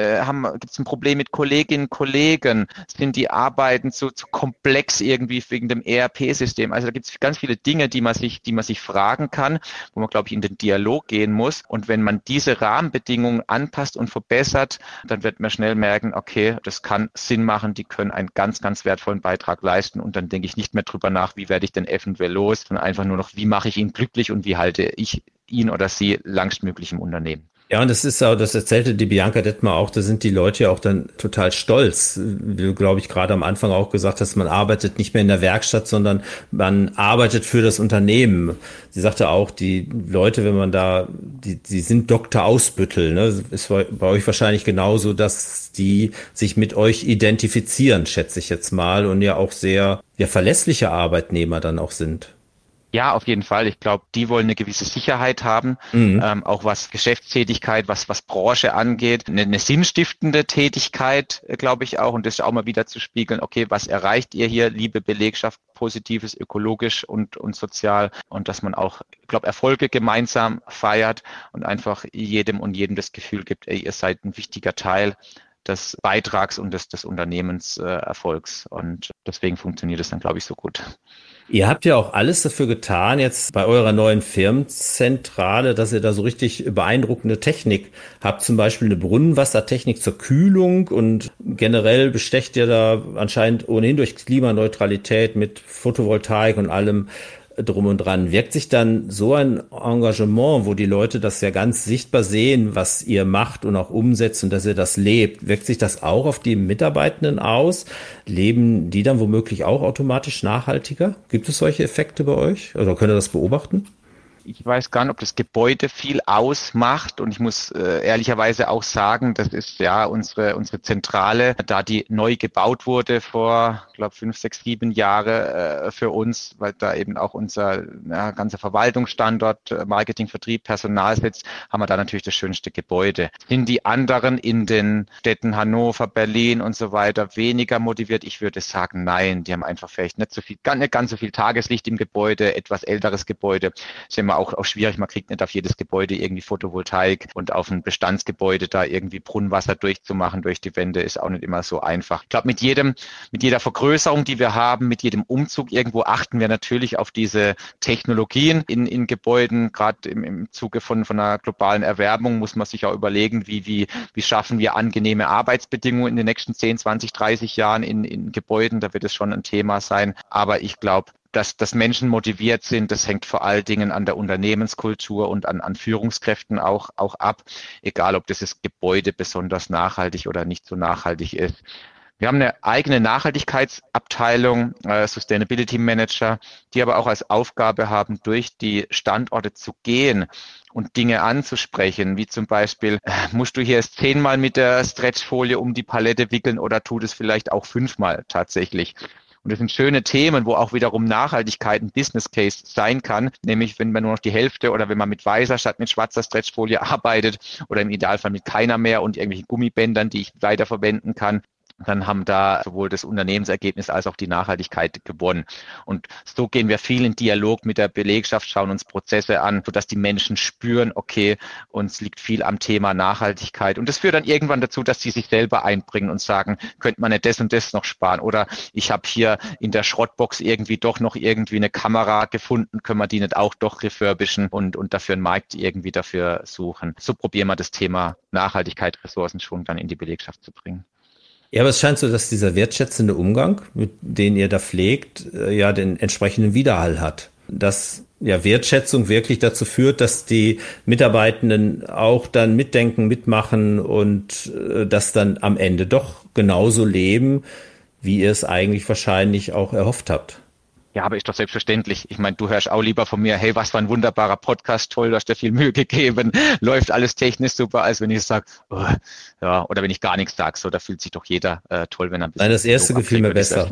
ein Problem mit Kolleginnen und Kollegen? Sind die Arbeiten zu komplex irgendwie wegen dem ERP-System? Also da gibt es ganz viele Dinge, die man sich fragen kann, wo man, glaube ich, in den Dialog gehen muss. Und wenn man diese Rahmenbedingungen anpasst und verbessert, dann wird man schnell merken, okay, das kann Sinn machen, die können einen ganz, ganz wertvollen Beitrag leisten und dann denke ich nicht mehr drüber nach, wie werde ich denn eventuell los, sondern einfach nur noch, wie mache ich ihn glücklich und wie halte ich ihn oder sie langstmöglich im Unternehmen. Ja, und das ist auch, das erzählte die Bianca Detmar auch, da sind die Leute ja auch dann total stolz. Wie du, glaube ich, gerade am Anfang auch gesagt hast, man arbeitet nicht mehr in der Werkstatt, sondern man arbeitet für das Unternehmen. Sie sagte auch, die Leute, wenn man da, die sind Dr. Ausbüttel, ne? Ist bei euch wahrscheinlich genauso, dass die sich mit euch identifizieren, schätze ich jetzt mal, und ja auch sehr, ja, verlässliche Arbeitnehmer dann auch sind. Ja, auf jeden Fall. Ich glaube, die wollen eine gewisse Sicherheit haben, auch was Geschäftstätigkeit, was Branche angeht. Eine sinnstiftende Tätigkeit, glaube ich auch. Und das auch mal wieder zu spiegeln, okay, was erreicht ihr hier, liebe Belegschaft, Positives, ökologisch und sozial. Und dass man auch, ich glaube, Erfolge gemeinsam feiert und einfach jedem und jedem das Gefühl gibt, ey, ihr seid ein wichtiger Teil des Beitrags und des Unternehmenserfolgs. Und deswegen funktioniert es dann, glaube ich, so gut. Ihr habt ja auch alles dafür getan, jetzt bei eurer neuen Firmenzentrale, dass ihr da so richtig beeindruckende Technik habt, zum Beispiel eine Brunnenwassertechnik zur Kühlung und generell bestecht ihr da anscheinend ohnehin durch Klimaneutralität mit Photovoltaik und allem drum und dran. Wirkt sich dann so ein Engagement, wo die Leute das ja ganz sichtbar sehen, was ihr macht und auch umsetzt und dass ihr das lebt, wirkt sich das auch auf die Mitarbeitenden aus? Leben die dann womöglich auch automatisch nachhaltiger? Gibt es solche Effekte bei euch? Oder könnt ihr das beobachten? Ich weiß gar nicht, ob das Gebäude viel ausmacht, und ich muss ehrlicherweise auch sagen, das ist ja unsere Zentrale, da die neu gebaut wurde vor, ich glaube, 5, 6, 7 Jahre für uns, weil da eben auch unser ganzer Verwaltungsstandort, Marketing, Vertrieb, Personal sitzt, haben wir da natürlich das schönste Gebäude. Sind die anderen in den Städten Hannover, Berlin und so weiter weniger motiviert? Ich würde sagen, nein, die haben einfach vielleicht nicht ganz so viel Tageslicht im Gebäude, etwas älteres Gebäude. Ist immer auch schwierig, man kriegt nicht auf jedes Gebäude irgendwie Photovoltaik, und auf ein Bestandsgebäude da irgendwie Brunnenwasser durchzumachen durch die Wände ist auch nicht immer so einfach. Ich glaube, mit jeder Vergrößerung, die wir haben, mit jedem Umzug irgendwo achten wir natürlich auf diese Technologien in Gebäuden. Gerade im Zuge von einer globalen Erwärmung muss man sich auch überlegen, wie schaffen wir angenehme Arbeitsbedingungen in den nächsten 10, 20, 30 Jahren in Gebäuden. Da wird es schon ein Thema sein. Aber ich glaube, dass Menschen motiviert sind, das hängt vor allen Dingen an der Unternehmenskultur und an Führungskräften auch ab, egal ob das Gebäude besonders nachhaltig oder nicht so nachhaltig ist. Wir haben eine eigene Nachhaltigkeitsabteilung, Sustainability Manager, die aber auch als Aufgabe haben, durch die Standorte zu gehen und Dinge anzusprechen, wie zum Beispiel, musst du hier erst 10-mal mit der Stretchfolie um die Palette wickeln oder tut es vielleicht auch 5-mal tatsächlich? Und das sind schöne Themen, wo auch wiederum Nachhaltigkeit ein Business Case sein kann, nämlich wenn man nur noch die Hälfte oder wenn man mit weißer statt mit schwarzer Stretchfolie arbeitet oder im Idealfall mit keiner mehr und irgendwelchen Gummibändern, die ich weiterverwenden kann. Dann haben da sowohl das Unternehmensergebnis als auch die Nachhaltigkeit gewonnen. Und so gehen wir viel in Dialog mit der Belegschaft, schauen uns Prozesse an, sodass die Menschen spüren, okay, uns liegt viel am Thema Nachhaltigkeit. Und das führt dann irgendwann dazu, dass sie sich selber einbringen und sagen, könnte man nicht das und das noch sparen? Oder ich habe hier in der Schrottbox irgendwie doch noch irgendwie eine Kamera gefunden, können wir die nicht auch doch refurbischen und dafür einen Markt irgendwie dafür suchen? So probieren wir das Thema Nachhaltigkeit, Ressourcenschonung dann in die Belegschaft zu bringen. Ja, aber es scheint so, dass dieser wertschätzende Umgang, mit den ihr da pflegt, ja den entsprechenden Widerhall hat. Dass ja Wertschätzung wirklich dazu führt, dass die Mitarbeitenden auch dann mitdenken, mitmachen und das dann am Ende doch genauso leben, wie ihr es eigentlich wahrscheinlich auch erhofft habt. Ja, aber ist doch selbstverständlich. Ich meine, du hörst auch lieber von mir, hey, was für ein wunderbarer Podcast, toll, du hast dir viel Mühe gegeben, läuft alles technisch super, als wenn ich sage, oh, ja, oder wenn ich gar nichts sage, so, da fühlt sich doch jeder toll, wenn er ein bisschen... Nein, das erste gefiel mir besser.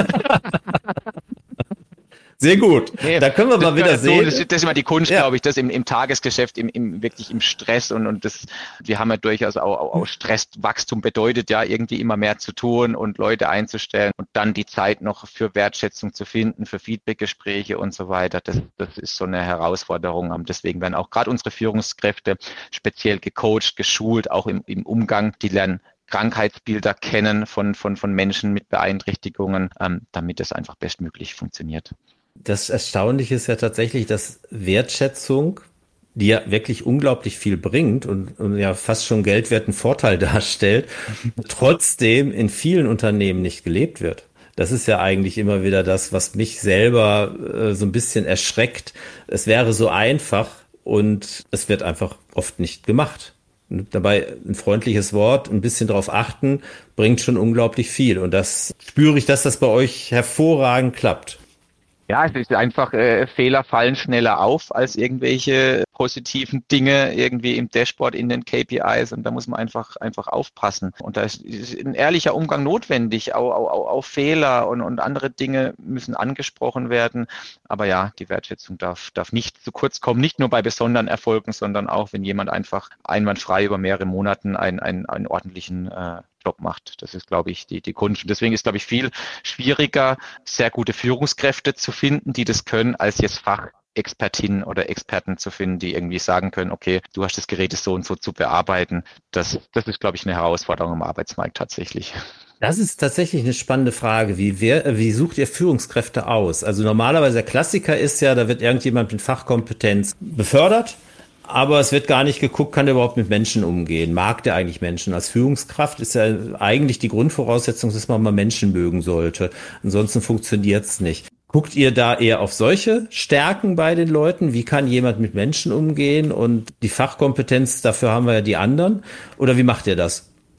Sehr gut. Nee, da können wir mal wieder sehen. Das ist immer die Kunst, glaube ich, das im Tagesgeschäft, wirklich im Stress und das, wir haben ja durchaus auch Stress. Wachstum bedeutet ja irgendwie immer mehr zu tun und Leute einzustellen und dann die Zeit noch für Wertschätzung zu finden, für Feedbackgespräche und so weiter. Das ist so eine Herausforderung. Deswegen werden auch gerade unsere Führungskräfte speziell gecoacht, geschult, auch im Umgang. Die lernen Krankheitsbilder kennen von Menschen mit Beeinträchtigungen, damit es einfach bestmöglich funktioniert. Das Erstaunliche ist ja tatsächlich, dass Wertschätzung, die ja wirklich unglaublich viel bringt und ja fast schon geldwerten Vorteil darstellt, trotzdem in vielen Unternehmen nicht gelebt wird. Das ist ja eigentlich immer wieder das, was mich selber so ein bisschen erschreckt. Es wäre so einfach und es wird einfach oft nicht gemacht. Und dabei ein freundliches Wort, ein bisschen drauf achten, bringt schon unglaublich viel. Und das spüre ich, dass das bei euch hervorragend klappt. Ja, es ist einfach, Fehler fallen schneller auf als irgendwelche positiven Dinge irgendwie im Dashboard, in den KPIs und da muss man einfach aufpassen. Und da ist ein ehrlicher Umgang notwendig, auch Fehler und andere Dinge müssen angesprochen werden. Aber ja, die Wertschätzung darf nicht zu kurz kommen, nicht nur bei besonderen Erfolgen, sondern auch, wenn jemand einfach einwandfrei über mehrere Monate einen ordentlichen Job macht. Das ist, glaube ich, die Kunst. Und deswegen ist, glaube ich, viel schwieriger, sehr gute Führungskräfte zu finden, die das können, als jetzt Fachexpertinnen oder Experten zu finden, die irgendwie sagen können, okay, du hast das Gerät so und so zu bearbeiten. Das ist, glaube ich, eine Herausforderung im Arbeitsmarkt tatsächlich. Das ist tatsächlich eine spannende Frage. Wie sucht ihr Führungskräfte aus? Also normalerweise der Klassiker ist ja, da wird irgendjemand mit Fachkompetenz befördert. Aber es wird gar nicht geguckt, kann der überhaupt mit Menschen umgehen? Mag der eigentlich Menschen? Als Führungskraft ist ja eigentlich die Grundvoraussetzung, dass man mal Menschen mögen sollte. Ansonsten funktioniert es nicht. Guckt ihr da eher auf solche Stärken bei den Leuten? Wie kann jemand mit Menschen umgehen? Und die Fachkompetenz, dafür haben wir ja die anderen. Oder wie macht ihr das?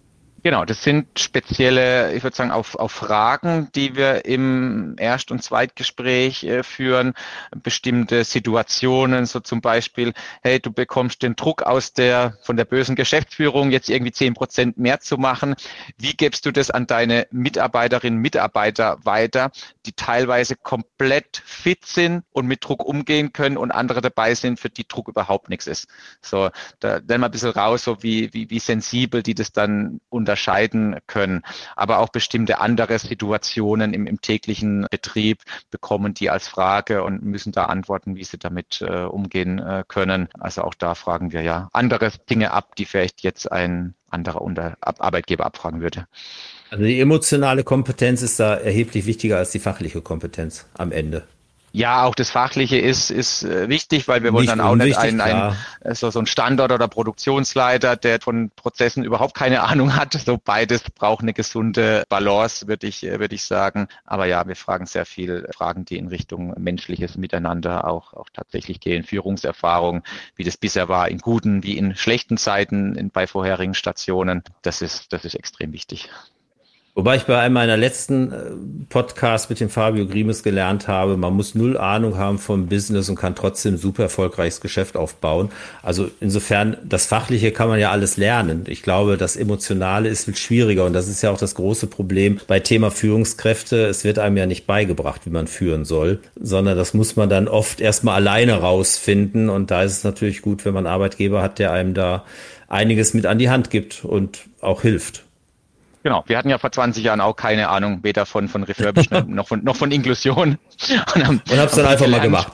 Genau, das sind spezielle, ich würde sagen, auf Fragen, die wir im Erst- und Zweitgespräch führen, bestimmte Situationen, so zum Beispiel, hey, du bekommst den Druck von der bösen Geschäftsführung, jetzt irgendwie 10% mehr zu machen. Wie gibst du das an deine Mitarbeiterinnen, Mitarbeiter weiter, die teilweise komplett fit sind und mit Druck umgehen können und andere dabei sind, für die Druck überhaupt nichts ist. So, da lernen wir ein bisschen raus, so wie sensibel die das dann unterscheiden können. Aber auch bestimmte andere Situationen im täglichen Betrieb bekommen die als Frage und müssen da antworten, wie sie damit umgehen können. Also auch da fragen wir ja andere Dinge ab, die vielleicht jetzt ein anderer Arbeitgeber abfragen würde. Also die emotionale Kompetenz ist da erheblich wichtiger als die fachliche Kompetenz am Ende. Ja, auch das Fachliche ist wichtig, weil wir wollen Nicht dann auch nicht unwichtig, klar. so ein Standort- oder Produktionsleiter, der von Prozessen überhaupt keine Ahnung hat. So beides braucht eine gesunde Balance, würde ich sagen. Aber ja, wir fragen sehr viel Fragen, die in Richtung menschliches Miteinander auch tatsächlich gehen. Führungserfahrung, wie das bisher war, in guten wie in schlechten Zeiten bei vorherigen Stationen. Das ist extrem wichtig. Wobei ich bei einem meiner letzten Podcasts mit dem Fabio Grimes gelernt habe, man muss null Ahnung haben vom Business und kann trotzdem super erfolgreiches Geschäft aufbauen. Also insofern, das Fachliche kann man ja alles lernen. Ich glaube, das Emotionale ist viel schwieriger und das ist ja auch das große Problem bei Thema Führungskräfte. Es wird einem ja nicht beigebracht, wie man führen soll, sondern das muss man dann oft erstmal alleine rausfinden und da ist es natürlich gut, wenn man einen Arbeitgeber hat, der einem da einiges mit an die Hand gibt und auch hilft. Genau, wir hatten ja vor 20 Jahren auch keine Ahnung, weder von Refurbishment noch von Inklusion. Und hab's dann einfach mal gemacht.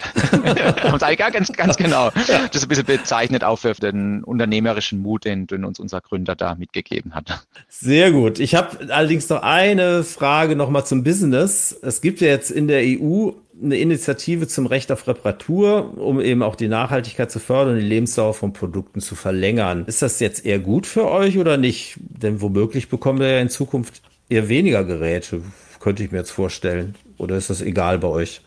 Ganz genau. Ja. Das ist ein bisschen bezeichnet auch für den unternehmerischen Mut, den uns unser Gründer da mitgegeben hat. Sehr gut. Ich habe allerdings noch eine Frage nochmal zum Business. Es gibt ja jetzt in der EU eine Initiative zum Recht auf Reparatur, um eben auch die Nachhaltigkeit zu fördern und die Lebensdauer von Produkten zu verlängern. Ist das jetzt eher gut für euch oder nicht? Denn womöglich bekommen wir ja in Zukunft eher weniger Geräte, könnte ich mir jetzt vorstellen. Oder ist das egal bei euch?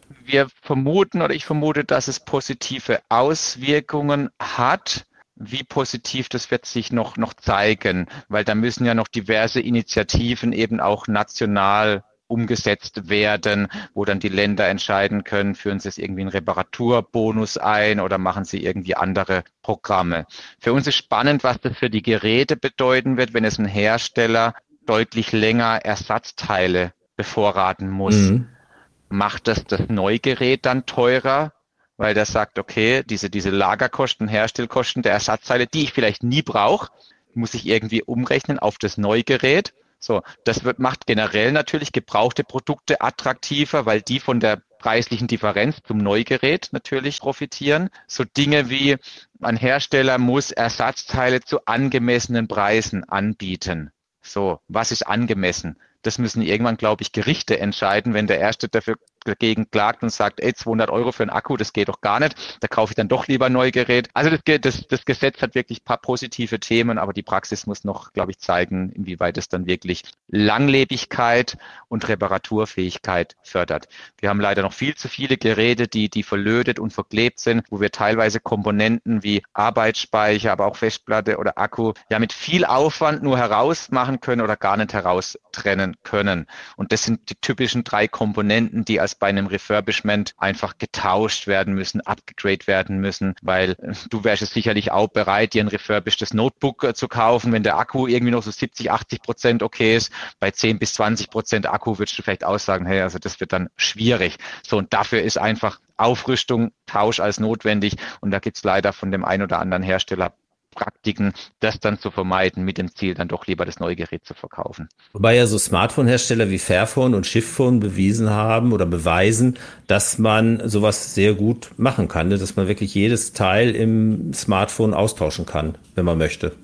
Ich vermute, dass es positive Auswirkungen hat. Wie positiv, das wird sich noch zeigen, weil da müssen ja noch diverse Initiativen eben auch national umgesetzt werden, wo dann die Länder entscheiden können, führen sie es irgendwie einen Reparaturbonus ein oder machen sie irgendwie andere Programme. Für uns ist spannend, was das für die Geräte bedeuten wird, wenn es ein Hersteller deutlich länger Ersatzteile bevorraten muss. Mhm. Macht das Neugerät dann teurer? Weil der sagt, okay, diese Lagerkosten, Herstellkosten der Ersatzteile, die ich vielleicht nie brauche, muss ich irgendwie umrechnen auf das Neugerät. So, das macht generell natürlich gebrauchte Produkte attraktiver, weil die von der preislichen Differenz zum Neugerät natürlich profitieren. So Dinge wie ein Hersteller muss Ersatzteile zu angemessenen Preisen anbieten. So, was ist angemessen? Das müssen irgendwann, glaube ich, Gerichte entscheiden, wenn der Erste dagegen klagt und sagt, 200 € für einen Akku, das geht doch gar nicht, da kaufe ich dann doch lieber ein Neugerät. Also das Gesetz hat wirklich ein paar positive Themen, aber die Praxis muss noch, glaube ich, zeigen, inwieweit es dann wirklich Langlebigkeit und Reparaturfähigkeit fördert. Wir haben leider noch viel zu viele Geräte, die verlötet und verklebt sind, wo wir teilweise Komponenten wie Arbeitsspeicher, aber auch Festplatte oder Akku ja mit viel Aufwand nur herausmachen können oder gar nicht heraustrennen können. Und das sind die typischen 3 Komponenten, die als bei einem Refurbishment einfach getauscht werden müssen, abgegradet werden müssen, weil du wärst es sicherlich auch bereit, dir ein refurbishedes Notebook zu kaufen, wenn der Akku irgendwie noch so 70-80% okay ist. Bei 10-20% Akku würdest du vielleicht auch sagen, hey, also das wird dann schwierig. So, und dafür ist einfach Aufrüstung, Tausch als notwendig. Und da gibt es leider von dem einen oder anderen Hersteller Praktiken, das dann zu vermeiden, mit dem Ziel, dann doch lieber das neue Gerät zu verkaufen. Wobei ja so Smartphone-Hersteller wie Fairphone und Shiftphone bewiesen haben oder beweisen, dass man sowas sehr gut machen kann, ne? Dass man wirklich jedes Teil im Smartphone austauschen kann, wenn man möchte.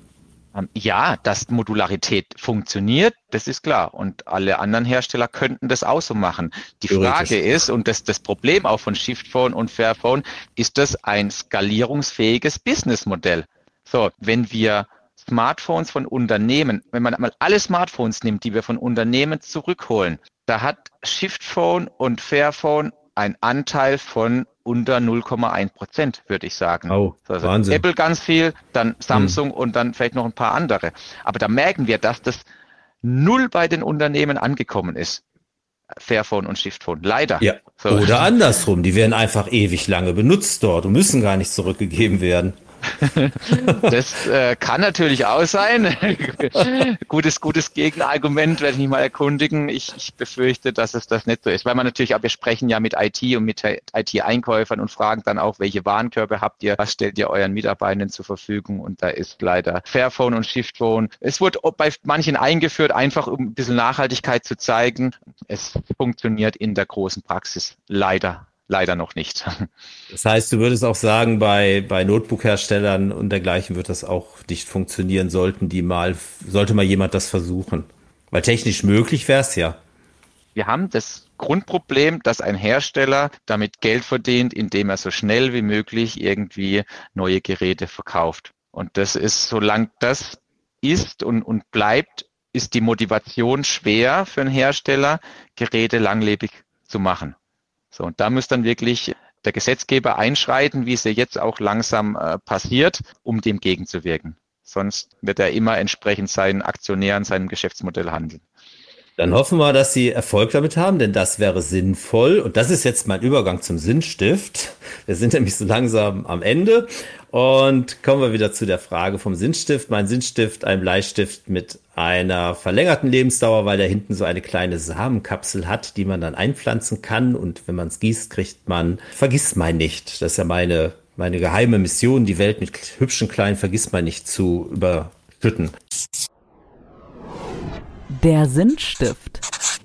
Ja, dass Modularität funktioniert, das ist klar. Und alle anderen Hersteller könnten das auch so machen. Die Frage ist, und das Problem auch von Shiftphone und Fairphone, ist das ein skalierungsfähiges Businessmodell? So, wenn wir Smartphones von Unternehmen, wenn man mal alle Smartphones nimmt, die wir von Unternehmen zurückholen, da hat Shiftphone und Fairphone einen Anteil von unter 0,1%, würde ich sagen. Oh, also Wahnsinn. Apple ganz viel, dann Samsung und dann vielleicht noch ein paar andere. Aber da merken wir, dass das null bei den Unternehmen angekommen ist. Fairphone und Shiftphone. Leider. Ja. So. Oder andersrum, die werden einfach ewig lange benutzt dort und müssen gar nicht zurückgegeben werden. Das kann natürlich auch sein. Gutes Gegenargument, werde ich mich mal erkundigen. Ich befürchte, dass es das nicht so ist. Weil man natürlich, wir sprechen ja mit IT und mit IT-Einkäufern und fragen dann auch, welche Warenkörbe habt ihr, was stellt ihr euren Mitarbeitern zur Verfügung? Und da ist leider Fairphone und Shiftphone. Es wurde bei manchen eingeführt, einfach um ein bisschen Nachhaltigkeit zu zeigen. Es funktioniert in der großen Praxis leider noch nicht. Das heißt, du würdest auch sagen, bei Notebook-Herstellern und dergleichen wird das auch nicht funktionieren, sollte mal jemand das versuchen. Weil technisch möglich wäre es ja. Wir haben das Grundproblem, dass ein Hersteller damit Geld verdient, indem er so schnell wie möglich irgendwie neue Geräte verkauft. Und das ist, solange das ist und bleibt, ist die Motivation schwer für einen Hersteller, Geräte langlebig zu machen. So, und da muss dann wirklich der Gesetzgeber einschreiten, wie es ja jetzt auch langsam passiert, um dem gegenzuwirken. Sonst wird er immer entsprechend seinen Aktionären, seinem Geschäftsmodell handeln. Dann hoffen wir, dass Sie Erfolg damit haben, denn das wäre sinnvoll. Und das ist jetzt mein Übergang zum Sinnstift. Wir sind nämlich so langsam am Ende. Und kommen wir wieder zu der Frage vom Sinnstift. Mein Sinnstift, ein Bleistift mit einer verlängerten Lebensdauer, weil der hinten so eine kleine Samenkapsel hat, die man dann einpflanzen kann. Und wenn man es gießt, kriegt man Vergissmeinnicht. Das ist ja meine geheime Mission, die Welt mit hübschen kleinen Vergissmeinnicht zu überschütten. Der Sinnstift.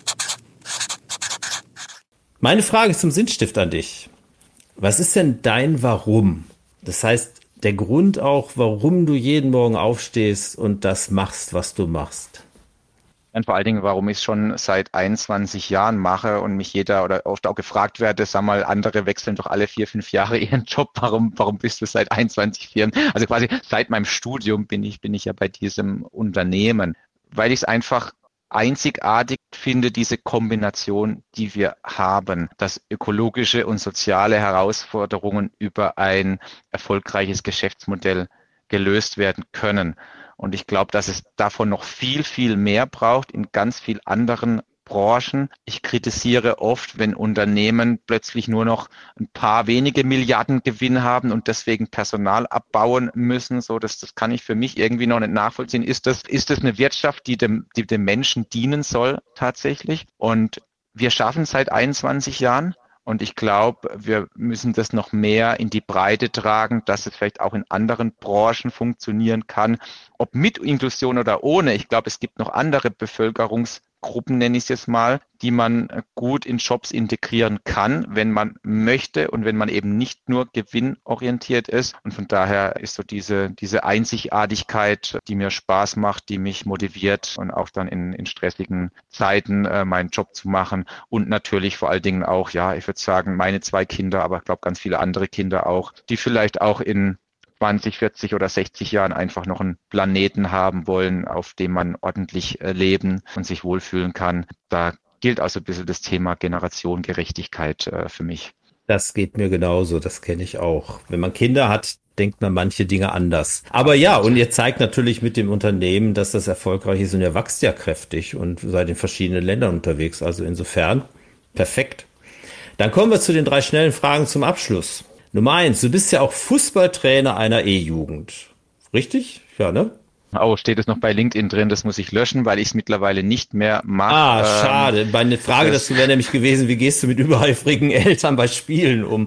Meine Frage zum Sinnstift an dich. Was ist denn dein Warum? Das heißt, der Grund auch, warum du jeden Morgen aufstehst und das machst, was du machst. Und vor allen Dingen, warum ich es schon seit 21 Jahren mache und mich jeder oder oft auch gefragt werde, sag mal, andere wechseln doch alle 4-5 Jahre ihren Job. Warum bist du seit 21 Jahren? Also quasi seit meinem Studium bin ich ja bei diesem Unternehmen, weil ich es einfach einzigartig finde, diese Kombination, die wir haben, dass ökologische und soziale Herausforderungen über ein erfolgreiches Geschäftsmodell gelöst werden können. Und ich glaube, dass es davon noch viel, viel mehr braucht in ganz vielen anderen Branchen. Ich kritisiere oft, wenn Unternehmen plötzlich nur noch ein paar wenige Milliarden Gewinn haben und deswegen Personal abbauen müssen. So, das kann ich für mich irgendwie noch nicht nachvollziehen. Ist das eine Wirtschaft, die dem Menschen dienen soll tatsächlich? Und wir schaffen es seit 21 Jahren. Und ich glaube, wir müssen das noch mehr in die Breite tragen, dass es vielleicht auch in anderen Branchen funktionieren kann. Ob mit Inklusion oder ohne. Ich glaube, es gibt noch andere Bevölkerungsgruppen, nenne ich es jetzt mal, die man gut in Jobs integrieren kann, wenn man möchte und wenn man eben nicht nur gewinnorientiert ist. Und von daher ist so diese Einzigartigkeit, die mir Spaß macht, die mich motiviert und auch dann in stressigen Zeiten meinen Job zu machen. Und natürlich vor allen Dingen auch, ja, ich würde sagen, meine 2 Kinder, aber ich glaube ganz viele andere Kinder auch, die vielleicht auch in 20, 40 oder 60 Jahren einfach noch einen Planeten haben wollen, auf dem man ordentlich leben und sich wohlfühlen kann. Da gilt also ein bisschen das Thema Generationengerechtigkeit für mich. Das geht mir genauso, das kenne ich auch. Wenn man Kinder hat, denkt man manche Dinge anders. Aber ja, und ihr zeigt natürlich mit dem Unternehmen, dass das erfolgreich ist und ihr wächst ja kräftig und seid in verschiedenen Ländern unterwegs. Also insofern perfekt. Dann kommen wir zu den 3 schnellen Fragen zum Abschluss. Nummer 1, du bist ja auch Fußballtrainer einer E-Jugend. Richtig? Ja, ne? Oh, steht es noch bei LinkedIn drin, das muss ich löschen, weil ich es mittlerweile nicht mehr mache. Ah, schade. Meine Frage dazu wäre nämlich gewesen, wie gehst du mit übereifrigen Eltern bei Spielen um?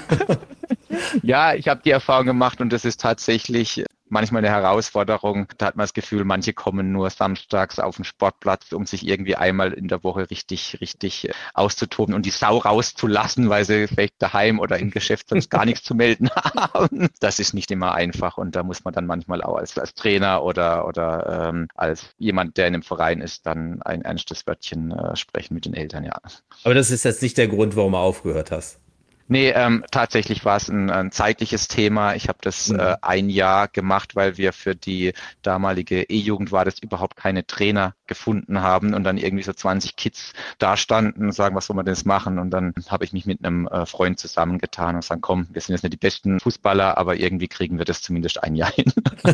Ja, ich habe die Erfahrung gemacht und das ist tatsächlich manchmal eine Herausforderung. Da hat man das Gefühl, manche kommen nur samstags auf den Sportplatz, um sich irgendwie einmal in der Woche richtig auszutoben und die Sau rauszulassen, weil sie vielleicht daheim oder im Geschäft sonst gar nichts zu melden haben. Das ist nicht immer einfach und da muss man dann manchmal auch als Trainer oder als jemand, der in einem Verein ist, dann ein ernstes Wörtchen sprechen mit den Eltern, ja. Aber das ist jetzt nicht der Grund, warum du aufgehört hast. Nee, tatsächlich war es ein zeitliches Thema. Ich habe das ein Jahr gemacht, weil wir für die damalige E-Jugend war das überhaupt keine Trainer gefunden haben und dann irgendwie so 20 Kids da standen und sagen, was soll man denn jetzt machen? Und dann habe ich mich mit einem Freund zusammengetan und sagen, komm, wir sind jetzt nicht die besten Fußballer, aber irgendwie kriegen wir das zumindest ein Jahr hin.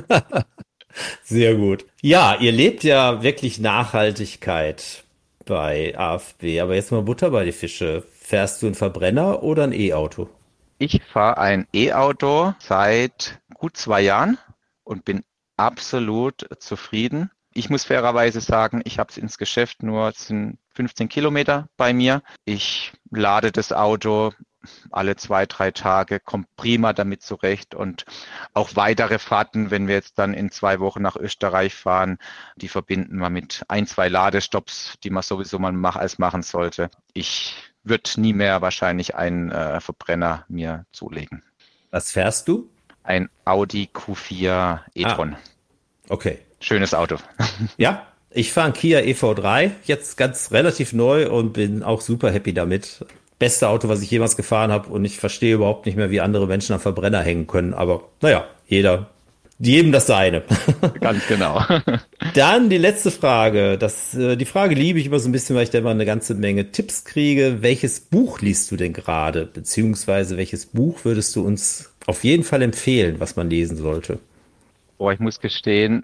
Sehr gut. Ja, ihr lebt ja wirklich Nachhaltigkeit bei AFB, aber jetzt mal Butter bei die Fische. Fährst du einen Verbrenner oder ein E-Auto? Ich fahre ein E-Auto seit gut 2 Jahren und bin absolut zufrieden. Ich muss fairerweise sagen, ich habe es ins Geschäft nur, es sind 15 Kilometer bei mir. Ich lade das Auto alle 2, 3 Tage, komme prima damit zurecht und auch weitere Fahrten, wenn wir jetzt dann in 2 Wochen nach Österreich fahren, die verbinden wir mit 1, 2 Ladestops, die man sowieso mal machen sollte. Ich würde nie mehr wahrscheinlich einen Verbrenner mir zulegen. Was fährst du? Ein Audi Q4 e-tron. Okay. Schönes Auto. Ja, ich fahre einen Kia EV3, jetzt ganz relativ neu und bin auch super happy damit. Beste Auto, was ich jemals gefahren habe und ich verstehe überhaupt nicht mehr, wie andere Menschen am Verbrenner hängen können. Aber naja, jedem das seine. Ganz genau. Dann die letzte Frage. Die Frage liebe ich immer so ein bisschen, weil ich da immer eine ganze Menge Tipps kriege. Welches Buch liest du denn gerade? Beziehungsweise welches Buch würdest du uns auf jeden Fall empfehlen, was man lesen sollte? Boah, ich muss gestehen,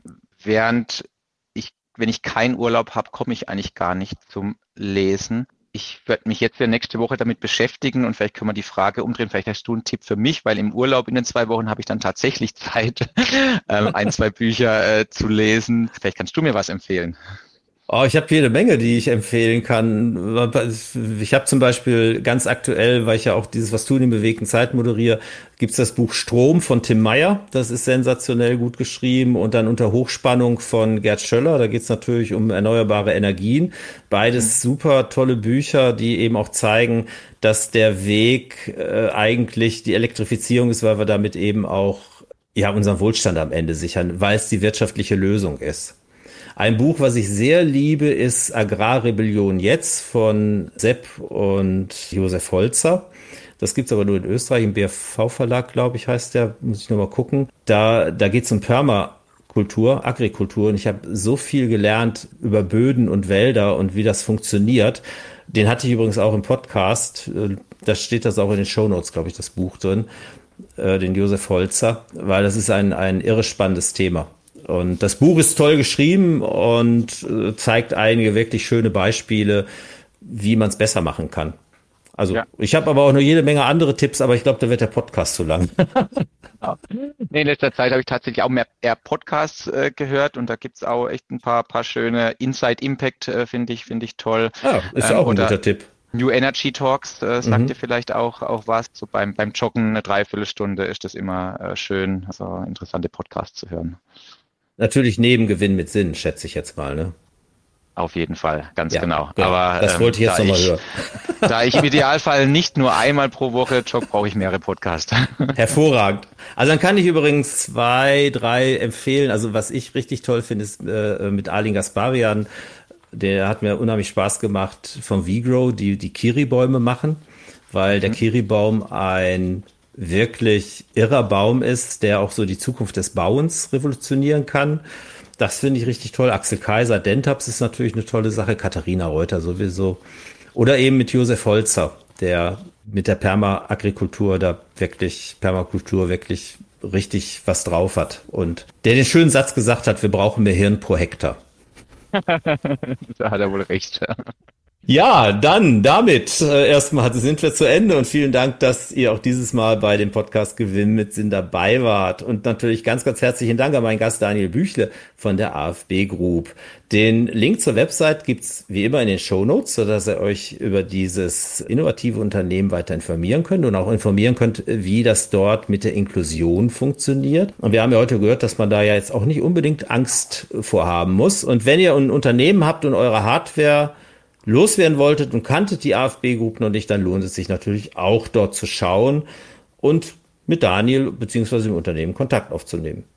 wenn ich keinen Urlaub habe, komme ich eigentlich gar nicht zum Lesen. Ich werde mich jetzt ja nächste Woche damit beschäftigen und vielleicht können wir die Frage umdrehen. Vielleicht hast du einen Tipp für mich, weil im Urlaub in den 2 Wochen habe ich dann tatsächlich Zeit, 1, 2 Bücher zu lesen. Vielleicht kannst du mir was empfehlen. Oh, ich habe jede Menge, die ich empfehlen kann. Ich habe zum Beispiel ganz aktuell, weil ich ja auch dieses Was tun in bewegten Zeit moderiere, gibt's das Buch Strom von Tim Meyer. Das ist sensationell gut geschrieben. Und dann Unter Hochspannung von Gerd Schöller. Da geht's natürlich um erneuerbare Energien. Beides super tolle Bücher, die eben auch zeigen, dass der Weg eigentlich die Elektrifizierung ist, weil wir damit eben auch unseren Wohlstand am Ende sichern, weil es die wirtschaftliche Lösung ist. Ein Buch, was ich sehr liebe, ist Agrarrebellion jetzt von Sepp und Josef Holzer. Das gibt's aber nur in Österreich, im BFV-Verlag, glaube ich, heißt der. Muss ich nochmal gucken. Da geht's um Permakultur, Agrikultur. Und ich habe so viel gelernt über Böden und Wälder und wie das funktioniert. Den hatte ich übrigens auch im Podcast. Da steht das auch in den Shownotes, glaube ich, das Buch drin. Den Josef Holzer. Weil das ist ein irre spannendes Thema. Und das Buch ist toll geschrieben und zeigt einige wirklich schöne Beispiele, wie man es besser machen kann. Also ja. Ich habe aber auch noch jede Menge andere Tipps, aber ich glaube, da wird der Podcast zu lang. Nee, in letzter Zeit habe ich tatsächlich auch eher Podcasts gehört und da gibt's auch echt ein paar schöne Inside Impact, finde ich toll. Ja, ist auch ein guter Tipp. New Energy Talks sagt dir vielleicht auch was. So beim Joggen eine Dreiviertelstunde ist das immer schön, so interessante Podcasts zu hören. Natürlich Nebengewinn mit Sinn, schätze ich jetzt mal, ne? Auf jeden Fall, ganz genau. Aber das wollte ich jetzt nochmal hören. Da ich im Idealfall nicht nur einmal pro Woche jogge, brauche ich mehrere Podcasts. Hervorragend. Also dann kann ich übrigens 2, 3 empfehlen. Also was ich richtig toll finde, ist mit Arlin Gasparian. Der hat mir unheimlich Spaß gemacht von VGrow, die Kiri-Bäume machen, weil der Kiri-Baum ein wirklich irrer Baum ist, der auch so die Zukunft des Bauens revolutionieren kann. Das finde ich richtig toll. Axel Kaiser, Dentaps ist natürlich eine tolle Sache. Katharina Reuter sowieso. Oder eben mit Josef Holzer, der mit der Permakultur wirklich richtig was drauf hat. Und der den schönen Satz gesagt hat, wir brauchen mehr Hirn pro Hektar. Da hat er wohl recht. Ja, dann damit erstmal sind wir zu Ende und vielen Dank, dass ihr auch dieses Mal bei dem Podcast Gewinn mit Sinn dabei wart. Und natürlich ganz, ganz herzlichen Dank an meinen Gast Daniel Büchle von der AFB Group. Den Link zur Website gibt's wie immer in den Shownotes, sodass ihr euch über dieses innovative Unternehmen weiter informieren könnt und auch informieren könnt, wie das dort mit der Inklusion funktioniert. Und wir haben ja heute gehört, dass man da ja jetzt auch nicht unbedingt Angst vorhaben muss. Und wenn ihr ein Unternehmen habt und eure Hardware loswerden wolltet und kanntet die AFB Group noch nicht, dann lohnt es sich natürlich auch dort zu schauen und mit Daniel bzw. dem Unternehmen Kontakt aufzunehmen.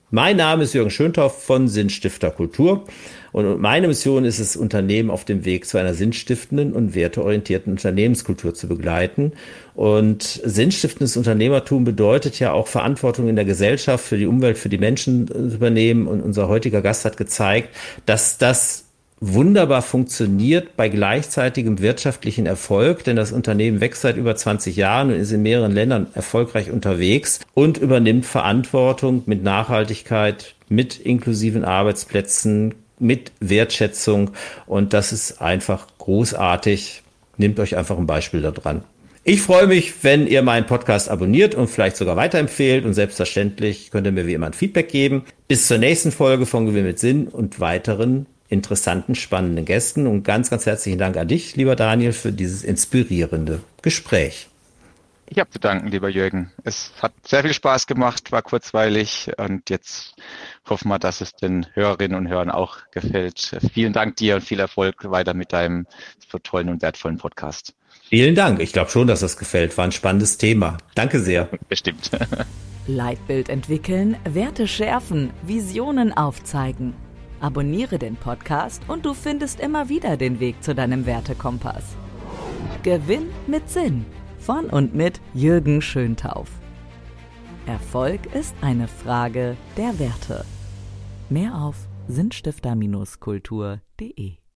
Mein Name ist Jürgen Schöntauf von Sinnstifter Kultur und meine Mission ist es, Unternehmen auf dem Weg zu einer sinnstiftenden und werteorientierten Unternehmenskultur zu begleiten. Und sinnstiftendes Unternehmertum bedeutet ja auch Verantwortung in der Gesellschaft für die Umwelt, für die Menschen zu übernehmen. Und unser heutiger Gast hat gezeigt, dass das wunderbar funktioniert bei gleichzeitigem wirtschaftlichen Erfolg, denn das Unternehmen wächst seit über 20 Jahren und ist in mehreren Ländern erfolgreich unterwegs und übernimmt Verantwortung mit Nachhaltigkeit, mit inklusiven Arbeitsplätzen, mit Wertschätzung, und das ist einfach großartig. Nehmt euch einfach ein Beispiel daran. Ich freue mich, wenn ihr meinen Podcast abonniert und vielleicht sogar weiterempfehlt, und selbstverständlich könnt ihr mir wie immer ein Feedback geben. Bis zur nächsten Folge von Gewinn mit Sinn und weiteren interessanten, spannenden Gästen, und ganz, ganz herzlichen Dank an dich, lieber Daniel, für dieses inspirierende Gespräch. Ich habe zu danken, lieber Jürgen. Es hat sehr viel Spaß gemacht, war kurzweilig, und jetzt hoffen wir, dass es den Hörerinnen und Hörern auch gefällt. Vielen Dank dir und viel Erfolg weiter mit deinem so tollen und wertvollen Podcast. Vielen Dank. Ich glaube schon, dass das gefällt. War ein spannendes Thema. Danke sehr. Bestimmt. Leitbild entwickeln, Werte schärfen, Visionen aufzeigen. Abonniere den Podcast und du findest immer wieder den Weg zu deinem Wertekompass. Gewinn mit Sinn. Von und mit Jürgen Schöntauf. Erfolg ist eine Frage der Werte. Mehr auf sinnstifter-kultur.de